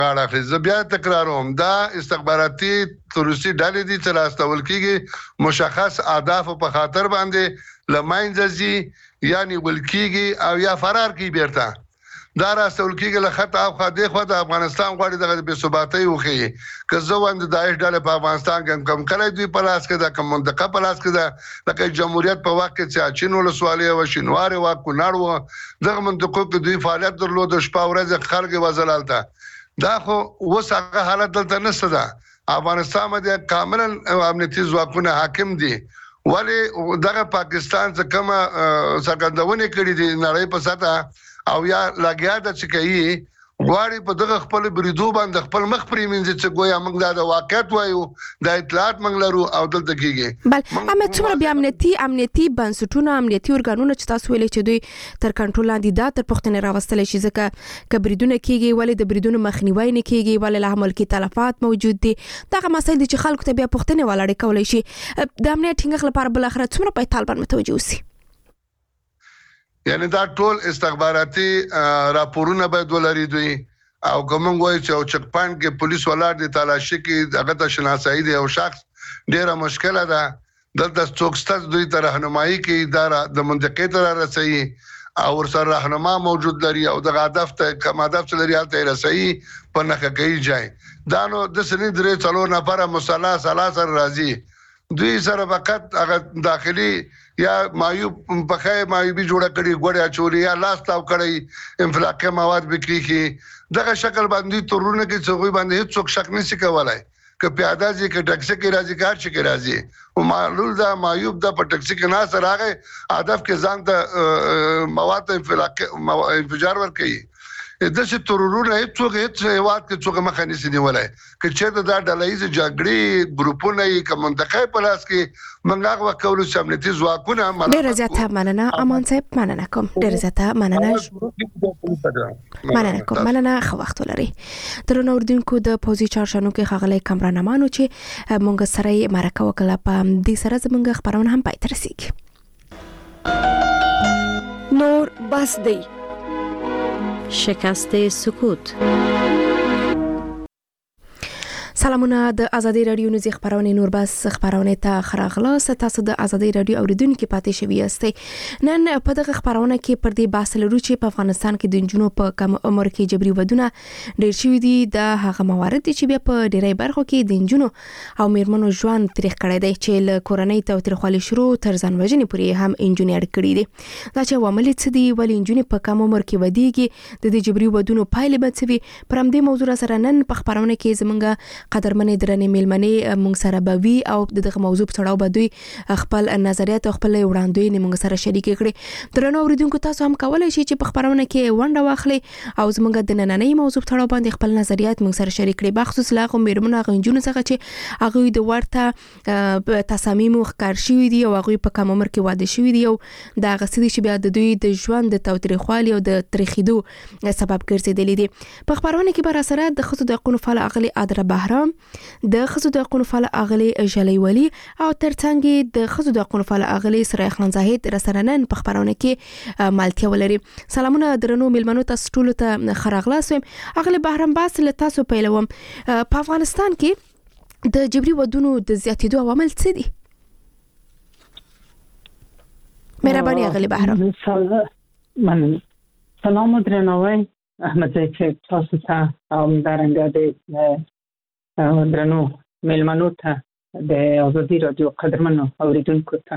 غاړه اخلي. زه بیا تکراروم دا استخباراتي تروریستي ډلې دي چې راستول کېږي مشخص اهداف په خاطر باندې لماینځ ځي یعنی ولکېږي او یا فرار کوي بیرته دا راستول کېږي له خطه او خاطر خو د افغانستان غواړي دغه بې ثباتۍ وخی که زه وایم د داعش ډلې په افغانستان کې کم کړی دوی په لاس کې ده کوم منطقه په لاس کې ده لکه جمهوریت په وخت کې چې چین ولسوالۍ او شینوار او کونړ و دغه منطقو کې دوی فعالیت درلود شپه ورځ خلک وزلالته دا خو اوس هغه حالت دلته نشته ده افغانستان باندې کاملا امنیتي ځواکونه حاکم دي ولی دغه پاکستان څخه کوم څرګندونه کړې دي نړۍ په سطح او یا لګیا د چکایي غواړي په دغه خپل بریدو باندې خپل مخ پریمنځي چې ګویا موږ د واقعیت وایو د اطلاعات موږ لرو او دلته کېږي بل امه څومره بیا امنیتي بنسټونه امنیتي ارګانونه چې تاسو ویلې چې دوی تر کنټرول لاندې دا تر پښتنې راوستل شي ځکه ک بریدونه کېږي ولې د بریدونو مخنیوي نه کېږي ولې له عمل کې تلفات موجود دي دغه مسایل چې خلکو ته بیا پښتنې ولاړې کولای شي د امنیت ټینګښت لپاره بل اخر څومره په طالبان متوجه وسی یعنی دا ټول استخباراتي راپورونه باید ولري دوی او کوم وایي چې او چک پاینټ کې پولیس ولاړ دي تلاشي کې دغه ته شناسایي دی او شخص ډیره مشکله ده دلته څوکستاز دوی ته راهنمایي کوي اداره د منطقې ته رسېږي او ورسره راهنما موجود لري او د هدف ته کوم هدف لري حالت رسېږي په نخښه کوي ځای دا نو د سنې درې څلور نفر مصالح سلاسل راځي دوی سره فقط هغه داخلي یا مایوب په مایوبي جوړه کړي ګوړیا چوري یا لاس تاو کړي انفلاقي مواد بکری کی دغه شکل باندې تورونه کې څوګي باندې هیڅ شک نشي کولای ک پیاده ځي ک ټکسي کې راځي کار شي کې راځي او معلول دا مایوب دا په ټکسي کې ناس راغی هدف کې ځان ته مواد انفجار ور کوي د څه تورونه هیڅ هیواد کې څوک مخه نشي نیولای ک چې دا ډلایز جګړې ګروپونه یې کوم منطقه په لاس کې منګه وکولو چې امنیتي ځواکونه ډېر زیاته مننه امان صاحب مننه کوم ډېر زیاته مننه خو وخت لري درنو اردوونکو د پوزي چارشانو کې خغلې کمرانمانو چې مونږ سره مرکه وکړه په دې سره زمونږ خبرونه هم پای ته رسیږي نور بس دی شکست سکوت سلامونه د ازادي رادیو نوزي خبرونه نور بس خبرونه ته خراغلاس تاسو د ازادي رادیو اوریدونکو پاتې شوي یاستئ نن په دغه خبرونه کې پر دې بحث لرو چې په افغانستان کې د جنونو په کم عمر کې جبري ودونه ډېر شوي دي د هغه موارد چې بیا په ډېرې برخو کې د جنونو او میرمنو ژوند تاریخ کړی دی چې له کورنۍ توترخوالي شروع تر ځان وژنې پورې هم انجینر کړی دي دا چې عوامل څه دي ولې انجونې په کم عمر کې ودیږي د دې جبري ودونو پایلې به څه وي پر همدې موضوع سره نن په خبرونه کې زمونږ قدرمنې درنې میلمنې مونږ سره به وي او دغه موضوع په اړه به دوی خپل نظریات او خپل وړاندوینې مونږ سره شریک کړي درنو اوریدونکو تاسو هم کولای شئ چې په خبرونه کې ونډه واخلئ او زموږ د نننۍ موضوع په اړه باندې خپل نظریات مونږ سره شریک کړئ بخصوص لا غو میرمنو غنجونو څخه چې هغه د ورته تصامیم ښکار شوی دي او هغه په کم عمر کې واده شوی دي او دا غسدي چې بیا د دوی د ژوند د توترخوالي او د تاریخیدو سبب ګرځیدلی دي په خبرونه کې بر سره د خصوص د قانون فعال اغلی ادره بهرام د خصوص د قانون فعال اغلی جلی ولی او ترڅنګ د خصوص د قانون فعال اغلی سره خان زاهد رسنن په خبرونه کې مالتیا ولري سلامونه درنو میلمنو تاسو ټول ته خراغلاسم اغلی بهرام باس له تاسو پیلوم په افغانستان کې د جبري ودونو د زیاتېدو عوامل څه دي مهرباني اغلی بهرام سلام درنوي احمد زید تاسو ته او درنګ د درنو میلمنو ته د ازادي رادیو قدرمنو اوریدونکو ته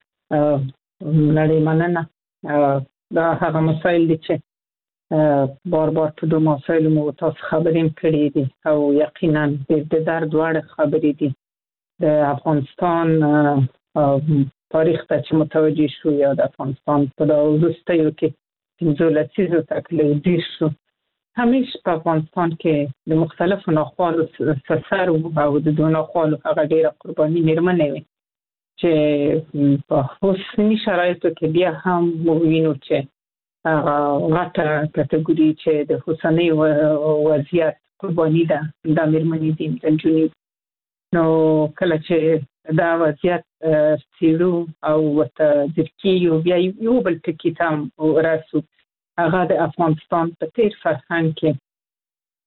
لړۍ مننه دا هغه مسایل دي چې بار په دوه مسایلو مو تاسو خبرې کړې دي او یقینا د درد وړ خبرې دي د افغانستان تاریخ ته چې متوجه شو یا د افغانستان په وروستیو کې پنځه لسیزو تکلیف دیر شو همیشه په افغانستان کې د مختلفو ناخوالو سر او د دوه ناخوالو هغه ډېره قرباني میرمنې وي چې په اوسني شرایطو کې بیا هم وینو چې هغه غټه کټګوري چې د اوسني وضعیت قرباني ده دا میرمنې دي د نجونې نو کله چې دا وضعیت څیړو او ورته ځکیو بیا یو بل ټکي ته راسو هغه د افغانستان په تیر فرهنګ کې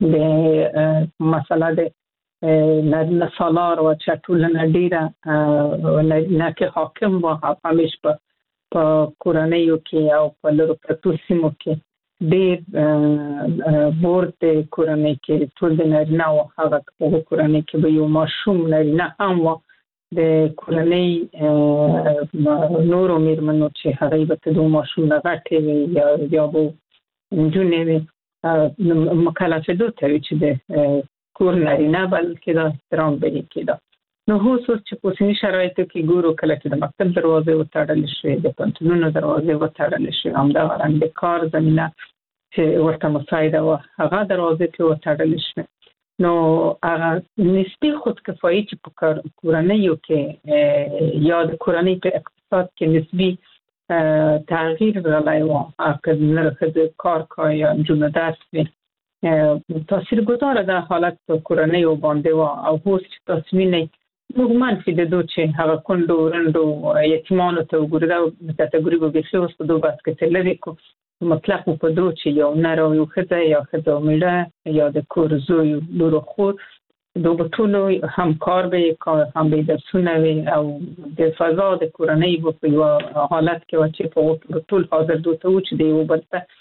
د مسله د نه سالار و چټولنه ډیره نه کې حاکم و همیش په کورنیو کې او په لرو پرتو سیمو کې ډیر بورد کورنۍ کې ټول د نارینه او هغه په کورنۍ کې به یو ماشوم نارینه هم و د کورنۍ نورو میرمنو چې هغه به د ماشوم غټې وي یا به نجونې وي مکلفه دوته وي چې د کور نارینه بلکې دا احترام به یې کېده. نو خصوص چې په اوسني شرایطو کې ګورو کله چې د مکتب دروازې وتړل شوې د پوهنتونونو دروازې وتړل شوې همدغه رنګ د کار زمینه چې ورته مساعده وه هغه دروازې ترې وتړل شوې. نو هغه نسبي خودکفایي چې په کورنیو کې یا د کورنۍ په اقتصاد کې نسبي تغییر راغلی وه که ښځې کار کوي یا نجونې درس وي تاثیرگذار ده حالت کورنۍ و باندې و او اوس چې تاسو وینئ موږ منفي د دو چې هغه کونډو رنډو یتیمانو ته وګورو دا کټګوري به بیخي اوس په دو بحث کې څه لري کو مطلق په دو چې یو نر او یو ښځه یا ښځه او میړه یا د کور زوی لور او خور دو به ټولو همکار به هم به درسونه وي او د فضا د کورنۍ په یو حالت کې و چې په ټول حاضر دوته و چې د یو بل ته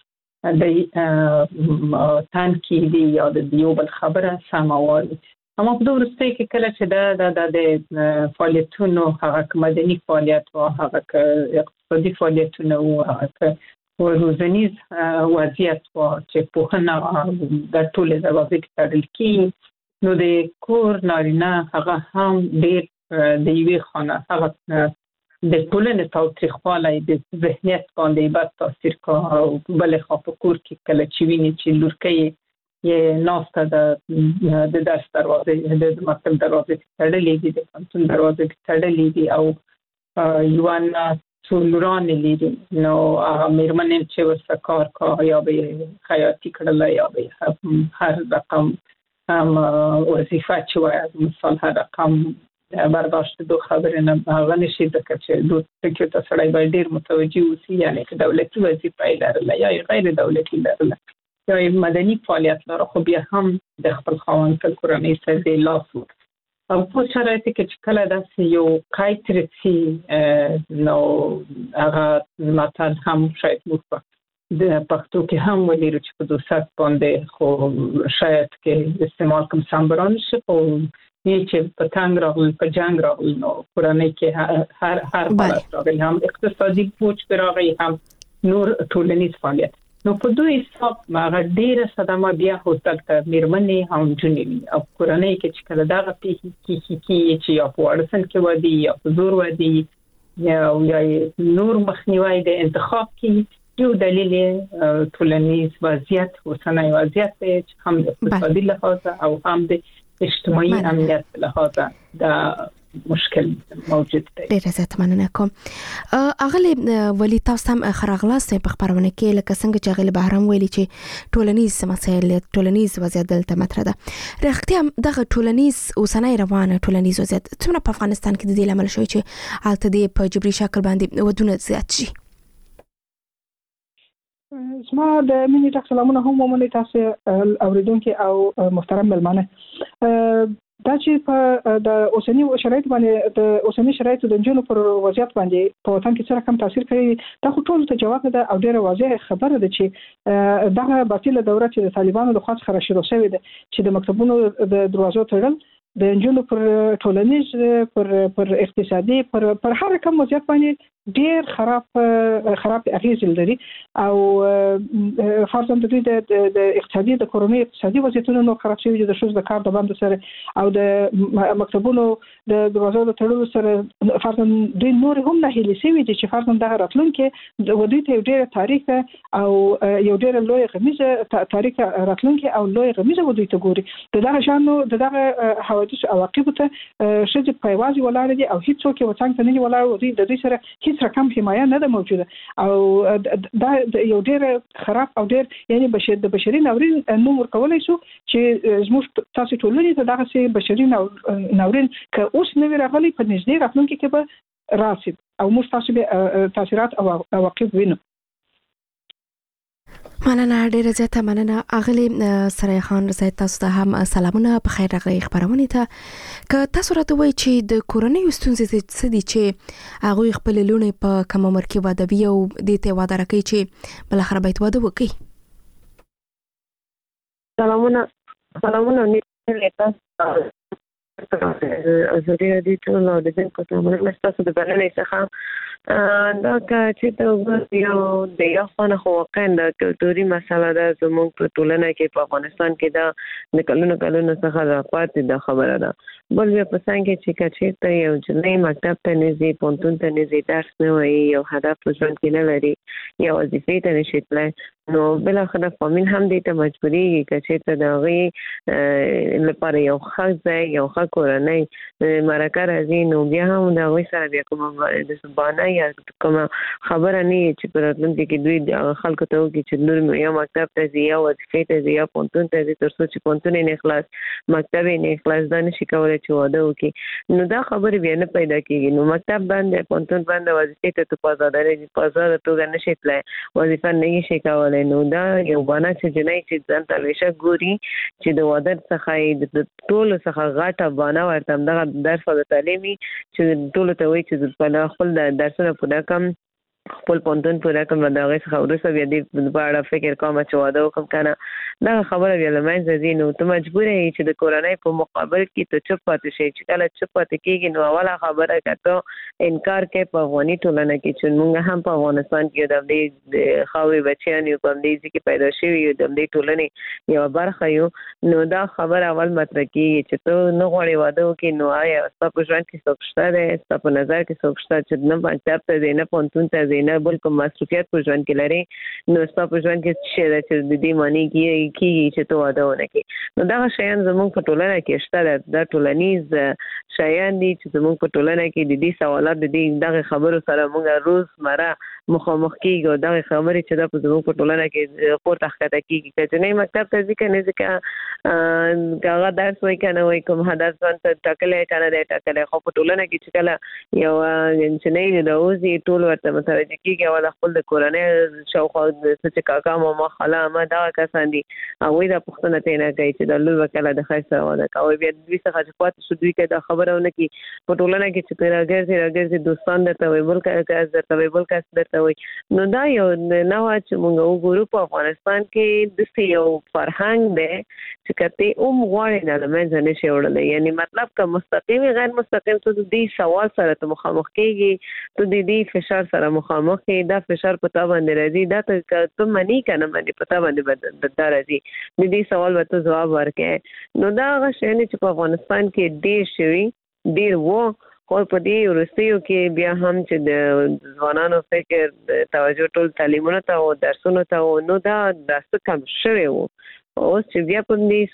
د تنقیدي یا د یو بل خبره سمه وایي. اما په وروستۍ کې کله چې د فعالیتونو هغه مدني فعالیت او هغه اقتصادي فعالیتونه او هغه روزنیز وضعیت او چې په هغه د ټول دروازې کې تړل کېږي نو د کور نارینه هغه هم ډېر د یوې خانه هغه د ټولنې تاوتریخوالی د ذهنیت باندې بد تاثیر کوي او بلې خوا په کور کې کله چې ویني چې لورکۍ یې ناسته د درس دروازې د مکتب دروازې تړلې دي د پوهنتون دروازې تړلې دي او یوه نه څو لورانې لري نو هغه مېرمنې چې ورسره کار کوي یا به یې خیاطي کړله یا به یې هر رقم وظیفه چې وایي مثال هر رقم برداشت دو خبرې نه هغه نشي ځکه چې دو ټکي ته سړی باید ډېر متوجه اوسي یعنې که دولتي وظیفه یې لرله یا غیر دولتي لرله یا مدني فعالیت لره خو بیا هم د خپل خاوند په کورنۍ سره د لاس او په شرایطو کې چې کله داسې یو قید رسي نو هغه متن هم شاید موږ د پښتو کې هم ولرو چې په دوست باندې خو شاید کې استعمال کوم سمبران شي خو چې په تنگ راغل په جنگ راغل نو کورنۍ کې هر حالت راغلی هم اقتصادي پوچ راغی هم نور ټولنیز فعالیت نو په دوی حساب هغه ډېره صدمه بیا هوتل ته مېرمنې هم نجونې وي او کورنۍ کې چې کله دغه پیښې کېږي چې یا په اړسن کې ودي یا په زور ودي یا نور مخنیوی د انتخاب کې یو دلیل ټولنیز وضعیت اوسنی وضعیت دی چې هم د اقتصادي لحاظه او هم د اجتماعي امنیت لحاظه د مشکل موجود دی. ډیره زیات مننه کوم. اغلی ولی تاسو هم خراغلاست په خبرونه کې لکه څنګه چې اغلی بهرام ویلي چې ټولنیز مسایل ټولنیز وضعیت دلته مطرح ده. رښتیا دغه ټولنیز اوسنی روانه ټولنیز وضعیت څومره په افغانستان کې د دې لامل شوی چې حالت دې په جبري شکل باندې ودونه زیات شي؟ زما د مینې ډک سلامونه هم ومنئ تاسو اوریدونکي او محترم ملمانه دا چې په د اوسنی شرایط باندې د اوسنی شرایطو د جنونو پر وضعیت باندې په وطن کې څه رقم تاثیر کوي دا خو ټول ته جواب ده او ډیره واضحه خبره ده چې دغه باطله دوره چې د طالبانو لخوا څخه شروع شوې ده چې د مکتبونو د دروازو تړل د جنونو پر ټولنیز پر اقتصادي پر هر کوم وضعیت باندې ډیر خراب اغیز لري او فرضاً د دوی د اقتصادي د کورونی اقتصادي وضعیتونو نو خراب شوی د شوز د کار د بند سره او د مکتبونو د دروازو د تړلو سره فرضاً دوی نور هم نه هلي شوی دي چې فرضاً د راتلونکو د ودی ته ډیر تاریخ او یو ډیر لوی غمیزه تاریخ راتلونکو او لوی غمیزه ودی ته ګوري دغه شانو دغه حوادث عواقب ته شې په وازي ولاړ دي او هیڅ څوک و څنګه نه ولاړ د دوی سره هیڅ رقم حمایه نه ده موجوده او دا یو ډیر خراب او ډیر یعنی د بشري ناورین نوم ورکولای شو چې زموږ تاسو ټولنې ته دغه سي بشري ناورین که اوس نه راغلي په نږدې راتلونکي کې به راسي او موږ تاسو به تاثیرات او عواقب وینو. مننه ډیره زیاته مننه اغلی سرای خان رضای تاسو ته هم سلامونه په خیر راغلی خبرونه ته که تاسو راته وایي چې د کورنۍ ستونزې څه دي چې هغه خپل لونه په کوم عمر کې واده وي او د ته واده راکړي چې بل اخر باید واده وکړي. سلامونه ازادي راډیو ټول اورېدونکو ته مننه ستاسو د بلنې څخه. دا چې یو خانه خو واقعا د کلتوري مسله ده زموږ په ټولنه کې په افغانستان کې دا د کلونو څخه راپاتې د خبره ده. بل بیا په څنګه کې چې کچېرته یو جنۍ مکتب ته نږدې پونتون ته نږدې درس نه وایي یو هدف په ژوند کې نه لري یا وظیفې ته نشي تللی نو بالاخره فامیل هم دې ته مجبورېږي کچېرته د هغې لپاره یو ښه ځای یو ښه کورنۍ مرکه راځي نو بیا هم د هغوی سره بیا کومه د بانه یا کومه خبره نه وي چې په راتلونکي کې دوی خلکو ته وکړي چې لور مې یا مکتب ته ځي یا وظیفې ته ځي یا پونتون ته ځي تر څو چې پونتون یې نه خلاص مکتب یې نه خلاص دا نشي کولی چې واده وکړي نو دا خبرې بیا نه پیدا کېږي نو مکتب بند دی پونتون بند دی وظیفې ته تو په ازاده توګه نشي تللی وظیفه نه شي کولی نو دا یو بانه چې جنۍ چې ځان ته همیشه ګوري چې د واده څخه د ټولو څخه غټه بانه ورته همدغه درس او د تعلیم چې ټولو ته وایي چې خپل درسونه پوره کړم خپل پونتون پوره کړم د هغې څخه وروسته بیا دې په اړه فکر کوم چې واده وکړم که نه دغه خبره بیا له منځه ځي نو ته مجبوره یې چې د کورنۍ په مقابل کې ته چوپ پاتې شي چې کله چوپ پاتې کېږي نو اوله خبره که ته انکار کوې په افغاني ټولنه کې چې موږ هم په افغانستان کې د همدې خاورې بچیان یو په همدې ځای کې پیدا شوي یو د همدې ټولنې یوه برخه یو نو دا خبره اول مطرح کېږي چې ته نه غواړې واده وکړې نو آیا ستا په ژوند کې څوک شته دی ستا په نظر کې څوک شته چې نه مکتب ته ځې نه پونتون ته ځې نه بل کوم مصروفیت په ژوند کې لري نو ستا په ژوند کې څه شی ده چې د دې معنی کېږي چې ته واده ونه کړې نو دغه شیان زموږ په ټولنه کې شته دا ټولنیز شیان دي چې زموږ په ټولنه کې د دې سوالات د دغه خبرو سره موږ روزمره مخامخ کېږو او دغه خبرې چې دا په زموږ په ټولنه کې پورته ښکته کېږي که جنۍ مکتب ته ځي که نه ځي که هغه درس وایي که نه وایي کوم هدف ځان ته ټاکلی که نه دی ټاکلی خو په ټولنه کې چې کله یوه نجلۍ راوځي ټول ورته متوجه کېږي او د خپل د کورنۍ شاوخوا چې کاکا ماما خاله عمه دغه کسان دي هغوی دا پوښتنه ترې نه کوي چې دا لور به کله د خیر سره واده کوي بیا دوی څخه چې پاتې شو دوی که دا خبره ونه کړي په ټولنه کې چې راګرځي دوستان درته وایي بل کس درته وایي بل کس درته وایي نو دا یو نه وه چې موږ وګورو په افغانستان کې داسې یو فرهنګ دی چې که ته هم غواړې نه له منځه نشي وړلی یعنې مطلب که مستقیم غیر مستقیم ته د دې سوال سره ته مخامخ کېږي ته د دې فشار سره مخامخ کېږي دا فشار په تا باندې راځي دا ته منې که نه منې په تا باندې دا راځي د دې سوال به ته ځواب ورکړې نو دا هغه شیان چې په افغانستان کې ډېر شوي ډېر و خو په دې وروستیو کې بیا هم چې د ځوانانو فکر توجه ټول تعلیمونو ته او درسونو ته نو دا څه کم شوی و اوس چې بیا په دې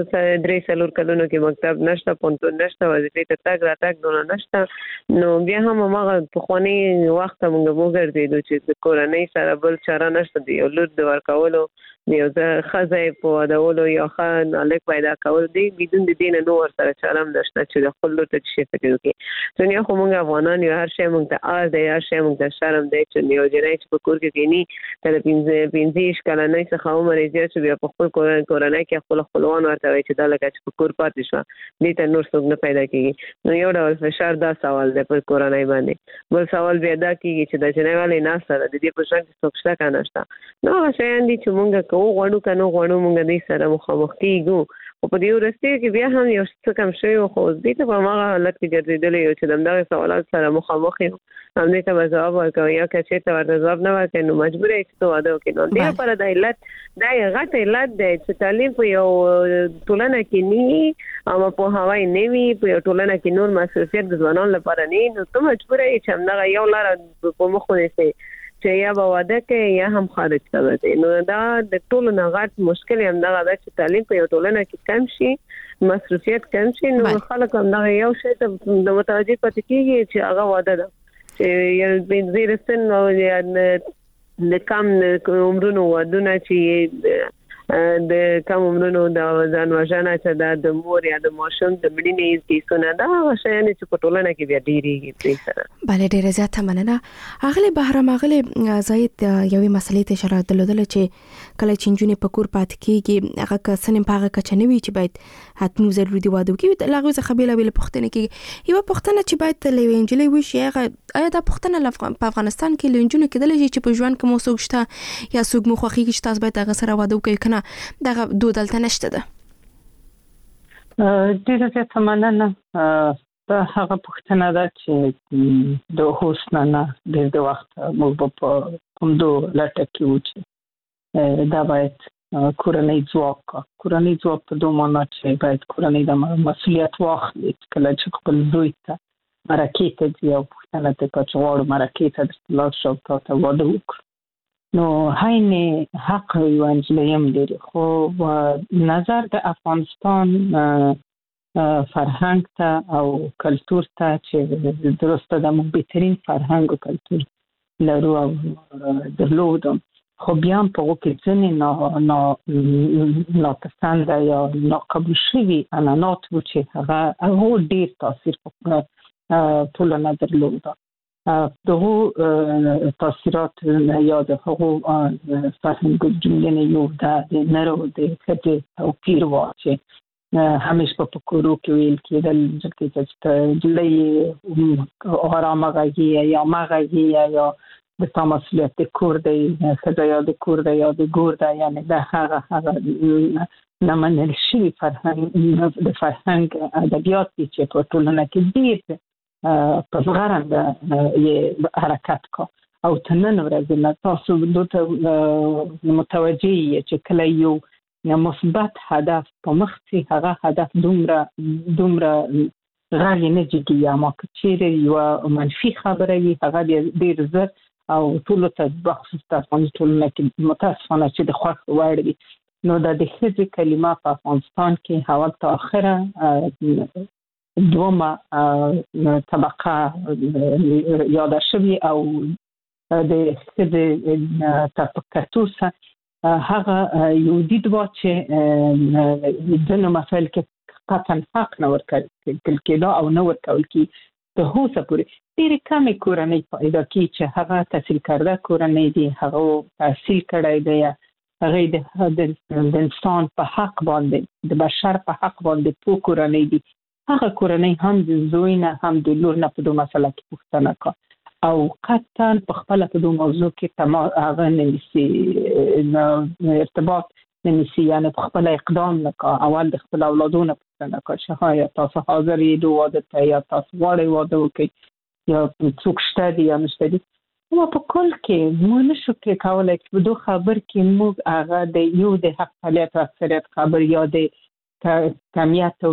3-4 کلونو کې مکتب نشته پونتون نشته وظیفې ته تګ راتګ دونه نشته نو بیا هم هماغه پخواني وخت ته موږ وګرځېدو چې د کورنۍ سره بل چاره نشته د یو لور د ورکولو د یو ښه ځای په ودولو یا ښه هلک پیدا کول دی بدون د دې نه نو ورسره چاره هم نشته چې د خپل لور ته څه شی فکر وکړي دنیا خو موږ افغانان یو هر شی موږ ته آر دی هر شی موږ ته شرم دی چې یو جنۍ چې په کور کې کښېني که د 15 کلنۍ څخه عمر یې زیات شو بیا په خپل کورنۍ کې خپل خپلوان ورته وایي چې دا لکه چې په کور پاتې شوه دې ته نور څوک نه پیدا کېږي نو یو ډول فشار دا سوال دی پر کورنۍ باندې بل سوال بیا دا کېږي چې د جنۍ ولې ناسته ده د دې په ژوند کې څوک شته که نشته نو هغه شیان دي چې موږ که وغواړو که نه غواړو موږ دې سره مخامخ کېږو خو په دې وروستیو کې بیا هم یو څه کم شوی و خو دې ته په هماغه حالت کې ګرځېدلی یو چې د همدغې سوالاتو سره مخامخ یو همدې ته به ځواب ورکوو یا که چېرته ورته ځواب نه ورکوې نو مجبوره یې چې ته واده وکړې نو دې لپاره دا علت دا یو غټ علت دی چې تعلیم په یو ټولنه کې نه وي او پوهاوی نه وي په یو ټولنه کې نور مصروفیت د ځوانانو لپاره نه وي نو ته مجبوره یې چې همدغه یو لاره په مخ ونیسې چې یا به واده کوي یا هم خارج ته ځي نو دا د ټولو نه غټ مشکل همدغه ده چې تعلیم په یو ټولنه کې کم شي مصروفیت کم شي نو خلک همدغه یو شی ته د متوجه پاتې کېږي چې هغه واده ده چې یو زیر سن او د کم عمرونو ودونه چې د کوم عمرونو د ځان وژنه چې د مور یا د ماشوم د مړینې کیسونه دا شیان چې په ټولنه کې بیا ډیریږي په سره. بله ډیره زیاته مننه. اغلی بهرام اغلی زاید یوې مسلې ته اشاره درلودله چې کله چې نجونې په کور پاتې کیږي هغه کسنې په هغه کچه نه وي چې باید حتمي ضروري دی واده وکړي. لاغوي څخه بیلابیل پوښتنې کیږي. یوه پوښتنه چې باید له یوې نجلۍ وشي هغه آیا دا پوښتنه په افغانستان کې له نجونو کېدلی شي چې په ژوند کې مو څوک شته یا څوک مو خوښیږي چې تاسو باید هغه سره واده وکړئ کنه دغه دود دلته نشته ده؟ ډیره زیاته مننه. دا هغه پوښتنه ده چې د اوس نه ډېر د وخت موږ په همدو لټه کې وو چې دا باید کورنۍ ځواک په دوه معنا چې باید کورنۍ د مسؤلیت واخلي کله چې خپل زوی ته مرکې ته ځي او پوښتنه ته کوي چې غواړو مرکې ته درته لاړ شو او تا ته واده وکړو. نو هاین حق یو انجلیم لري خو نظر د افغانستان فرهنګ ته او کلتور ته چې درسته د موږ بهترین فرهنګ او کلتور لرو او درلودم خو بیا هم په هغو کې ځینې ناپسنده یا ناقبول شوي عنعنات وو چې هغه ډېر تاثیر په ټولنه درلوده. دغه تاثیرات یا د هغو فرهنګ جوړینې یو د نرو د ښځې توپیر و چې همیشه په کورو کې ویل کېدل چې جلۍ آرامه غږیږي یا ما غږیږي یا د تا مسؤلیت د کور دی ښځه یا د کور دی یا د ګور دی یعنې د هغه نه منل شوي فرهنګ د فرهنګ ادبیات دي چې په ټولنه کې ډېر په زغرنده یې حرکت کا او تر نن ورځې نه تاسو دوته متوجه یې چې کله یو مثبت هدف په مخ کې هغه هدف دومره غالي نه جدي اما که چیرې یو منفي خبره وي هغه ډېر زر او ټولو ته بخصوص د افغاني ټولنه کې متاسفانه چې د خوښ وړ وي. نو د ښځې کلمه په افغانستان کې حواله تر اخره دومه طبقه یاده شوي او د ښځې طبقاتو سره هغه یو دید و چې ځینو مسایل کې قطعا حق نه ورکول کېده او نه ورکول کېږي د اوسه پورې ډېرې کمې کورنۍ پیدا کېږي چې هغه تحصیل کرده کورنۍ دي هغه تحصیل کړی دی هغه د انسان په حق باندې د بشر په حق باندې پوه کورنۍ دي هغه کورنۍ هم د زوی نه هم د لور نه په دوه مسله کې پوښتنه کا او قطعا په خپله په دوه موضوع کې هغه نه ارتباط نه نیسي یعنې په خپله اقدام نه کا اول د خپل اولادو نه پوښتنه کا چې ها یا تاسو حاضر یې د واده ته یا تاسو غواړئ واده وکړئ یا څوک شته دي یا نشته دي. نو په کل کې موږ نشو کولی چې په دوه خبر کې موږ هغه د یو د حقانیت او اکثریت خبر یا د کمیت او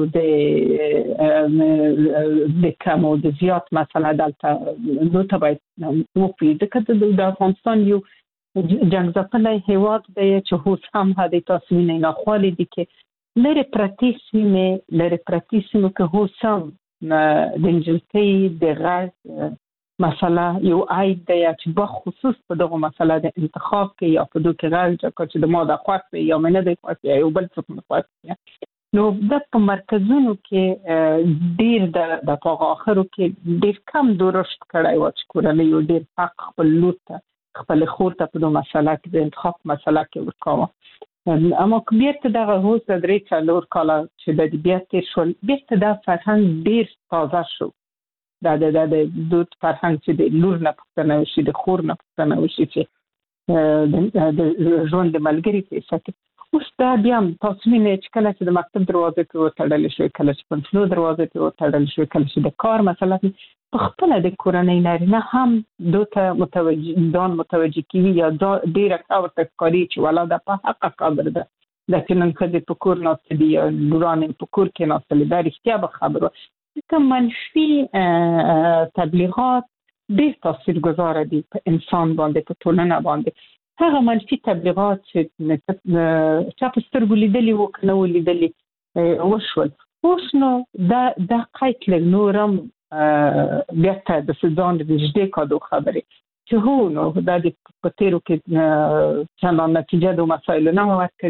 د کم او د زیات مسله دلته نو ته باید وپوهېږو ځکه د افغانستان یو جنګ ځپلی هېواد دی چې اوس هم هدې تاسو وینئ ناخوالې دي کې لرې پرتې سیمو کې اوس هم د نجلۍ د غږ مسله یو عیب دی چې بخصوص په دغه مسله د انتخاب کې یا په دوه کې غږ چې د ما د خوښ وي یا مې نه دی خوښ یا یو بل څوک نه خوښ وي. نو د په مرکزونو کې ډېر د هغه اخرو کې ډېر کم درشت کړی و چې کورنۍ یو ډېر حق خپل لور ته خپل خور ته په دوه مسله کې د انتخاب مسله کې ورکاوه. اما که بیرته دغه اوس د 3-4 کاله چې د بیا تېر شول بیرته دا فرهنګ ډېر تازه شو د دود فرهنګ چې د لور نه پوښتنه وشي د خور نه پوښتنه وشي چې د ژوند د ملګري په حیثیت کې اوس دا بیا هم تاسو وینئ چې کله چې د مکتب دروازې ته وتړل شوې کله چې پنسلو دروازې ته وتړل شوې کله چې د کار مسله په خپله د کورنۍ نارینه هم دو ته متوجه کیږي یا ډېره ښه ورته ښکاري چې والا دا په حقه خبر ده دا چې نن ښځې په کور ناستې دي یا لوران په کور کې ناستلې دا رښتیا به خبره ځکه منفي تبلیغات ډېر تاثیرګذاره دي په انسان باندې په ټولنه باندې. هغه منفي تبلیغات چې چا په سترګو لیدلي وو که نه وو لیدلي وشول اوس نو دا قید لږ نور هم بېرته د ځان نږدې کادو خبرې چې هو نو دا د په تېرو کې چندان نتیجه د مسایلو نه ورکړي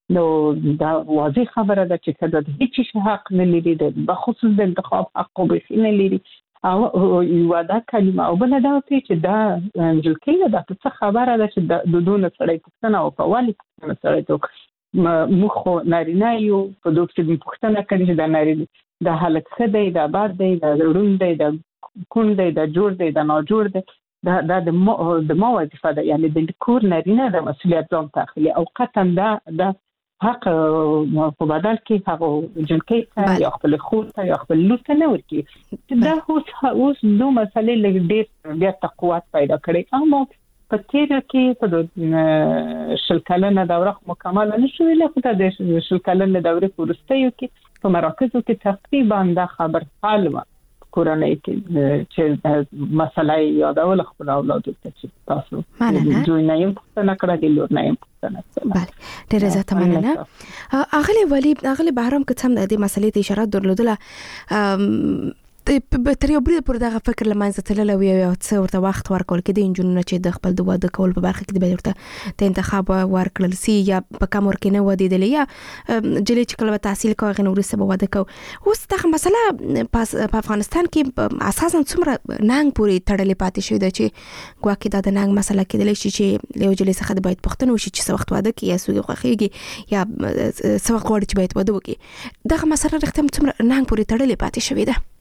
نو دا واضح خبره ده چې کله د هیڅ حق نه لري د بخصوص د انتخاب حق به نه لري او یو دا کلمه او بل دا چې دا جلکې دا څه خبره ده چې د دون سره پښتنه او په والی پښتنه سره ته مخ نارینه یو په دوه کې پښتنه کوي چې دا نارینه د حالت خدای د آباد دی د رون دی د کون دی د جوړ دی د ناجوړ دی دا د مو وظیفه ده یعنی د کور نارینه د مسؤلیت ځان تاخلي او قطعا دا حق په بدل کې هغه جنکې یا خپل خور ته یا خپل لور ته نه ورکی دا اوس نو مسلې لږ ډېر تقوات پیدا کړي اما په تیر کې په شل کلنه دوره مکمل نشو ویل خو د شل کلنه دوره ورستیو کې په مراکزو کې تقریبا دا خبر حالوه کورنۍ کې چې مسلې یادول خپل اولاد ته چې تاسو دوی نه یم پښتنه کړه د لور نه یم پښتنه بله ډېر زیاته مننه اغلی بهرام که څه د دې مسلې ته اشاره درلودله تر یو برید پر دغه فکر لمنځه تللی وي او څه ورته وخت ورکول کېدی نجونو چې د خپل د واده کول په برخه کې ورته د انتخاب ورکړل سي یا په کم ورکې نه ودیدلې یا جلې چې کله تحصیل کوي هغې نه وروسته به واده کوو اوس دغه مسله په افغانستان کې اساسا څومره ننګ پورې تړلې پاتې شوې ده چې ګواکې دا د ننګ مسله کېدلی شي چې له یو جلې څخه باید پوښتنه وشي چې څه وخت واده کوي یا څوک خوښېږي یا څه وخت غواړي چې باید واده وکړي دغه مسله رښتیا څومره ننګ پورې تړلې پاتې شوې ده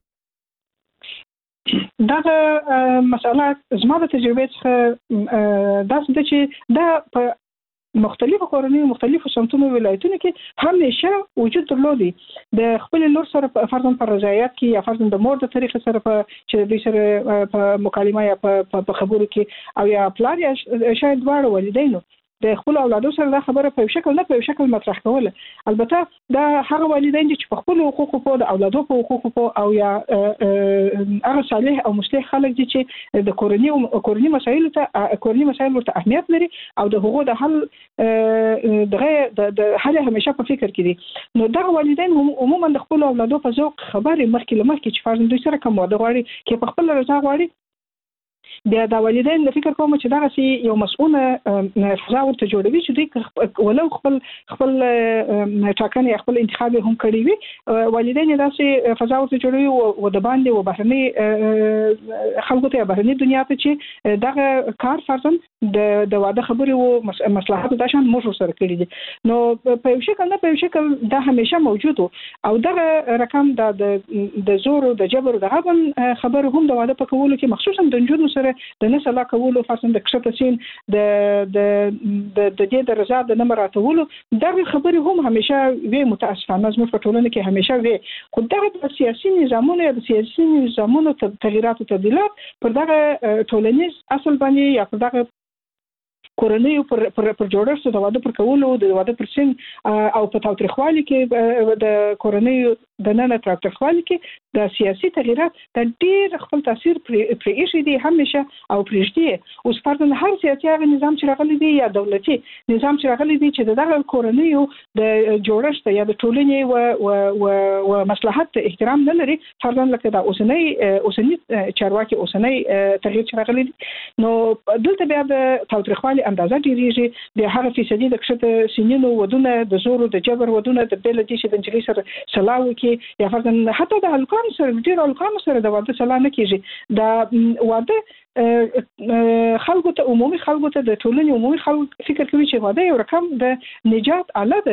دغه مسله زما د تجربې څخه داسې ده چې دا په مختلفو کورنیو مختلفو سمتونو ولایتونو کې همیشه وجود درلودي د خپل لور سره فرضاً په رضایت کې یا فرضاً د مور د طریقې سره چې دوی سره په مکالمه یا په خبرو کې او یا پلار یا شاید دواړه والدینو د خپل اولادو سره دا خبره په شکل نه په شکل مطرح کوله البته دا هغه والدین چې په خپل حقوقو په د اولادو په حقوقو په او یا هغه صالح او مصلح خلک دي چې د کورنی مسایلو ته اهمیت لري او د حقوقو د حل د حل همیشه په فکر کې دي نو دا والدین هم عموما د خپل اولادو په ذوق خبرې مخکې لمخکې چې فرض دوی سره کوم واده غواړي کې په خپل رضا غواړي بیا دا والدین د فکر کوم چې دا سي یو مسؤله فضا ورته جوړوي چې دوی ولو خپل ټاکنې خپل انتخاب هم کړی وي والدین دا سي فضا ورته جوړوي او د باندې و بهرني خلکو ته بهرني دنیا ته چې دا کار فرضاً د واده خبرې او مصلحت د شان موږ سره کړی دي نو په یو شکل نه په یو شکل دا همیشه موجود او دا رقم د زور او د جبر د غبن خبر هم د واده په کولو کې مخصوصا د جنونو سره د نسل کولو فرضاً د کښته سین د دې د رضا د نمبر راتولو دا خبرې هم همیشه وی متاسفانه زموږ په ټولنه کې همیشه وی خو دا د سیاسي نظامونو تغییرات او تبدیلات پر دغه ټولنیز اصل باندې یا پر دغه کورنیو پر جوړښت د واده پر کولو د واده پر سن او په تاوتریخوالي کې د کورنیو د نن تاوتریخوالي کې د سیاسي تغییرات د ډیر خپل تاثیر پر ایشي دي همیشه او پرېږدي اوس فرضاً هر سیاسي هغه نظام چې راغلی دی یا دولتي نظام چې راغلی دی چې دغه کورنیو د جوړښت یا د ټولنې او مصلحت احترام نه لري فرضاً لکه د اوسنی چارواکي اوسنی تغییر چې راغلی نو دلته بیا د تاوتریخوالي اندازه ډیریږي د هغه فیصدي د کښته سنینو ودونه د زور او د جبر ودونه د بل دي چې د انجلۍ سره سلاو کې یا فرضاً حتی د الکان سره ډیر الکان سره د واده سلا نه کیږي د واده خلکو ته عمومي خلکو ته د ټولنې عمومي خلک فکر کوي چې واده یو رقم د نجات آله ده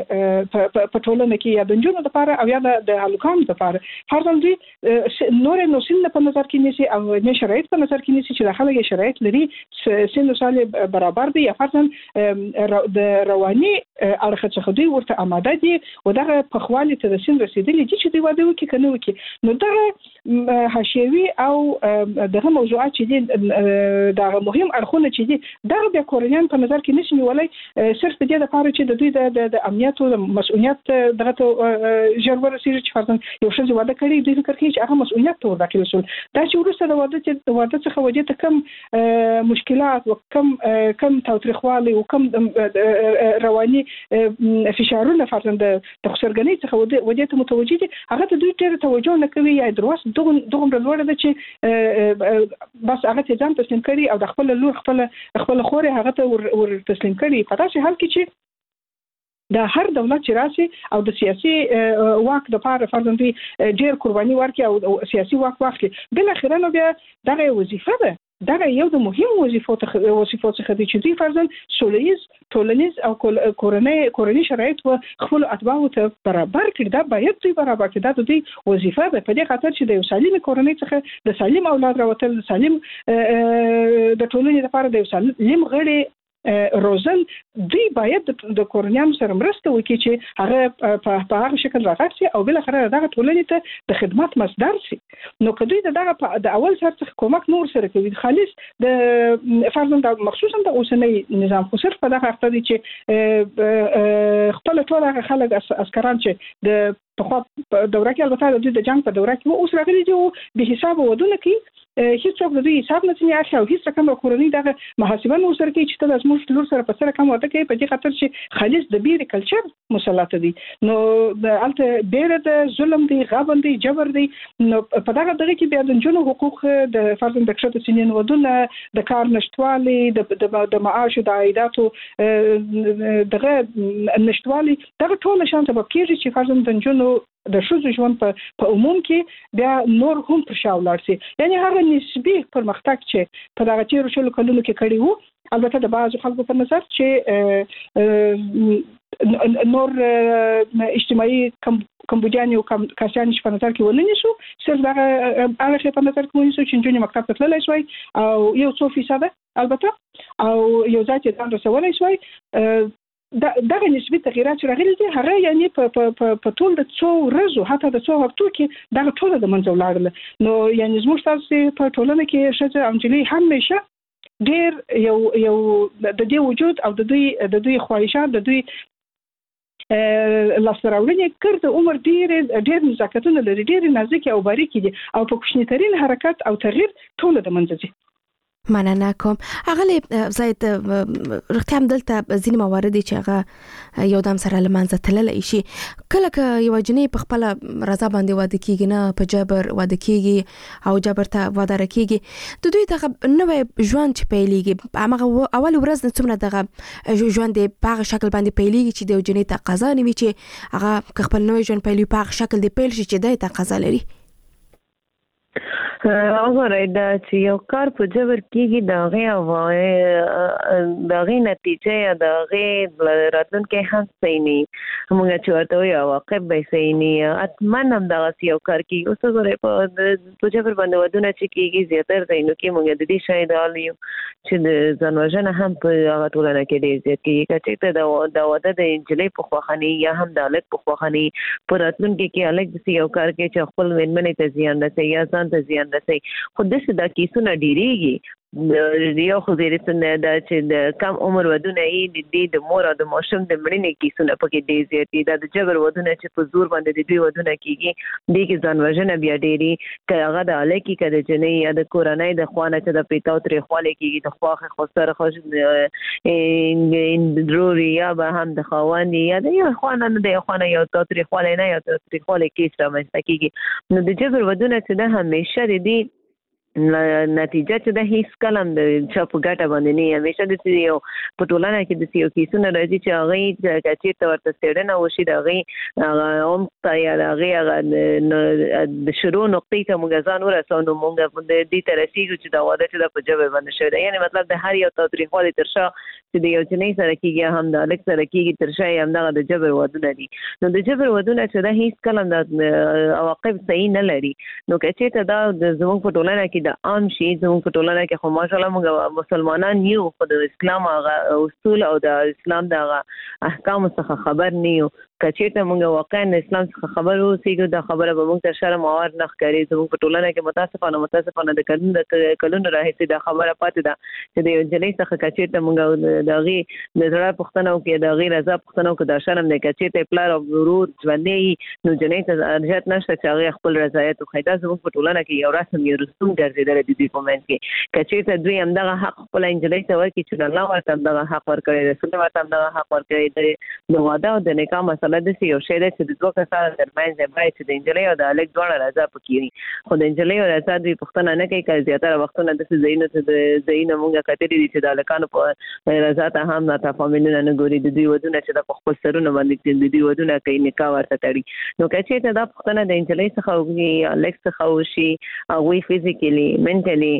په ټولنه کې یا د جنونو لپاره او یا د الکان لپاره فرضاً دوی نور نو سن په نظر کې نیسي او نه شرایط په نظر کې نیسي چې د خلک شرایط لري سن سال برابر دي یا فرضاً د رواني اړخ څخه دوی ورته آماده دي او دغه په خواله ته د سن رسیدلي دي چې دوی واده وکړي کنه وکړي نو دغه حشوي او دغه موضوعات چې دي دا مهم اړخونه چې دي دا بیا کورنیان په نظر کې نشي نیولای صرف د دې لپاره چې د دوی د امنیت او مسؤلیت دغه ژر ورسیږي چې فرضاً یو شخص واده کړي دوی فکر کوي چې هغه مسؤلیت ته ورکړل شول دا چې ورسره د واده څخه وجه ته کم مشکلات او کم تاوتریخوالي او کم رواني فشارونه فرضاً د خسرګنۍ څخه وجه ته متوجه دي هغه ته دوی ډېر توجه نه کوي یا درواس دغه لوړ ده چې بس هغه ته ځان تسلیم کړي او د خپل لور خپل خور هغه ته ور تسلیم کړي په تاسو حال کې چې د هر دولت چې راشي او د سیاسي واک د لپاره فرضاً ډیر قرباني ورکړي او سیاسي واک واخلي بل اخیرا نو بیا دغه وظیفه ده دغه یو د مهم وظیفو څخه دی چې دوی فرضاً سولهییز ټولنیز او کورنۍ شرایط و خپل اتباعو ته برابر کړي دا باید دوی برابر کړي دا د دوی وظیفه ده په دې خاطر چې د یو سالم کورنۍ څخه د سالم اولاد راوتل د سالم د ټولنې لپاره د یو سالم غړي روزل دوی باید د کورنیانو سره مرسته وکړي چې هغه په هغه شکل راغشي او بل اخر دغه ټولنې ته د خدمات مصدر شي نو کدوې دغه د اول سر څخه کومک نور سره کوي خالص د فرضاً د مخصوصا د اوسنۍ نظام خو صرف په دغه وخت چې خپل ټول هغه خلک عسکران چې د په دوره کې البته د جنگ په دوره کې اوس راغلي دي به حساب ودونه کې هیڅ څوک د دې حساب نه څنګه اخلي او هیڅ رقم کورنۍ دغه محاسبه نور سره کوي چې ته د زموږ لور سره په سره کوم وته کوي په دې خاطر چې خالص د بیري کلچر مسلط دي نو د الته بیره د ظلم دی غبن دی جبر دی نو په دغه کې بیا د جنو حقوق د فرضاً د کښته سنین ودونه د کار نشټوالي د معاش د عایداتو دغه نشټوالي دغه ټول شان سبب کیږي چې فرضاً د جنو د شوزو ژوند په عموم کې بیا نور هم پر شا ولاړ شي یعنی هغه نسبی پرمختګ چې په دغه تیرو شلو کلونو کې کړی وو البته د بعضو خلکو په نظر چې نور اجتماعي کمبودیان او کاسیان په نظر کې ولنی شو صرف دغه هغه په نظر کې ونی شو چې جنې مکتب ته تللی شوی او یو څو فیصد البته او یو ځای چې ځان رسولی شوی دغه نسبی تغیرات چې راغلي دي هغه یعنی په ټول د څو ورځو حتی د څو هفتو کې دغه ټول د منځ ولاړل نو یعنی زموږ تاسو په ټولنه کې ښځه او نجلۍ همیشه ډیر یو د دې وجود او د دوی خواهشات د دوی لاسراوړنې کړ د عمر ډیر نزاکتونه لري ډیر نازک او باریکي دي او په کوچنیترین حرکت او تغییر ټول د منځ دي مننه کوم اغلی زید رښتیا هم دلته ځینې موارد چې هغه یو دم سره لمنځه تللی شي کله که یو جنې په خپل رضا باندې واده کیږي نه په جبر واده کیږي او جبر ته واده راکیږي د دوی دغه نوې ژوند چې پیلېږي هغه اول ورځ نه څومره دغه ژوند په هغه شکل باندې پیلېږي چې د جنې تقاضا نه وي چې هغه خپل نوې ژوند پیلوي په هغه شکل دی پیل شي چې د تقاضا لري هغه دا چې یو کار په جبر کېږي دغه نتیجه یا دغه راتلونکي هم صحیح نه موږ چې ورته وایو عواقب به صحیح نه اتمن هم دغه یو کار کېږي اوس غره په جبر باندې ودونه چې کېږي زیاتره ځایونو کې موږ د دې شاید یو چې د ځانوژنه هم په هغه ټولنه کې ډېر زیات کېږي چې د واده د نجلۍ په خواخاني یا هم د هلک په خواخاني په راتلونکي کې هلک داسې یو کار کوي چې خپل مېرمنې ته زیان رسوي یا ځان ته زیان رسوي خو داسې دا کیسونه ډېرېږي یو خو ډېرې دا چې د کم عمر ودونه یې د مور او د ماشوم د مړینې کیسونه پکې ډېر زیات دي دا د جبر ودونه چې په زور باندې د دوی ودونه کېږي دې کې ځانوژنه بیا ډېرې که هغه د هلکي که د جنۍ یا د کورنۍ د خوا نه چې د پیتاو ترېخوالی کېږي د خواښې خو سره ورور یا به هم د خاوند یا د یو خوا نه د یو خوا نه یو تاوتریخوالی نه یو تاوتریخوالی کیس رامنځته کېږي نو د جبر ودونه چې دا همیشه د دې نتیجه چې د هیڅ کلم د چا په ګټه باندې نه همیشه د یو په ټولنه کې د یو کیسونه راځي چې هغه چېرته ورته څېړنه وشي د هغې عمق یا د هغې د شروع نقطې ته موږ ځان ورسوو نو موږ دې ته رسېږو چې دا واده چې دا په جبر باندې شوی دی یعنې مطلب د هر یو تاوتریخوالي تر شا چې د یو جنۍ سره کېږي هم د هلک سره کېږي تر شا یې همدغه د جبر ودونه دي نو د جبر ودونه چې دا هیڅ کلم د عواقب صحیح نه لري نو که چېرته دا زموږ په ټولنه کې د عام شي زموږ په ټولنه کې خو ماشاءالله موږ مسلمانان یو خو د اسلام هغه اصول او د اسلام د هغه احکامو څخه خبر نه یو که چېرته موږ واقعا د اسلام څخه خبر اوسېږو دا خبره به موږ ته شرم او عار نه ښکاري زموږ په ټولنه کې متاسفانه د کلونو راهیسې دا خبره پاتې ده چې د یو نجلۍ څخه که چېرته موږ د هغې د زړه پوښتنه وکړو د هغې رضا پوښتنه وکړو دا شرم دی که چېرته پلار او ورور ژوندی وي نو نجلۍ ته ارجحیت نشته چې هغې خپل رضایت وښایي دا زموږ په ټولنه کې یو رسم یو رسوم ګرځېدلی د دوی په منځ کې که چېرته دوی همدغه حق خپله نجلۍ ته ورکړي چې الله ورته همدغه حق ورکړی رسول ورته همدغه حق ورکړی د واده او د نکاح مسله مسله د یو شی د چې د دوه کسانو ترمنځ باید چې د انجلۍ او د الک دواړه رضا پکې وي خو د انجلۍ او رضا دوی پوښتنه نه کوي چې زیاتره وختونه د زینو مونږه کتلې دي چې د الکانو په رضا ته هم نه تفاهمونه نه ګوري د دوی ودونه چې د خپل سرونه باندې د دوی ودونه کوي نکاح ورته تړي نو که چې دا پوښتنه د انجلۍ څخه وي الک څخه وشي هغوی فزیکلی منټلی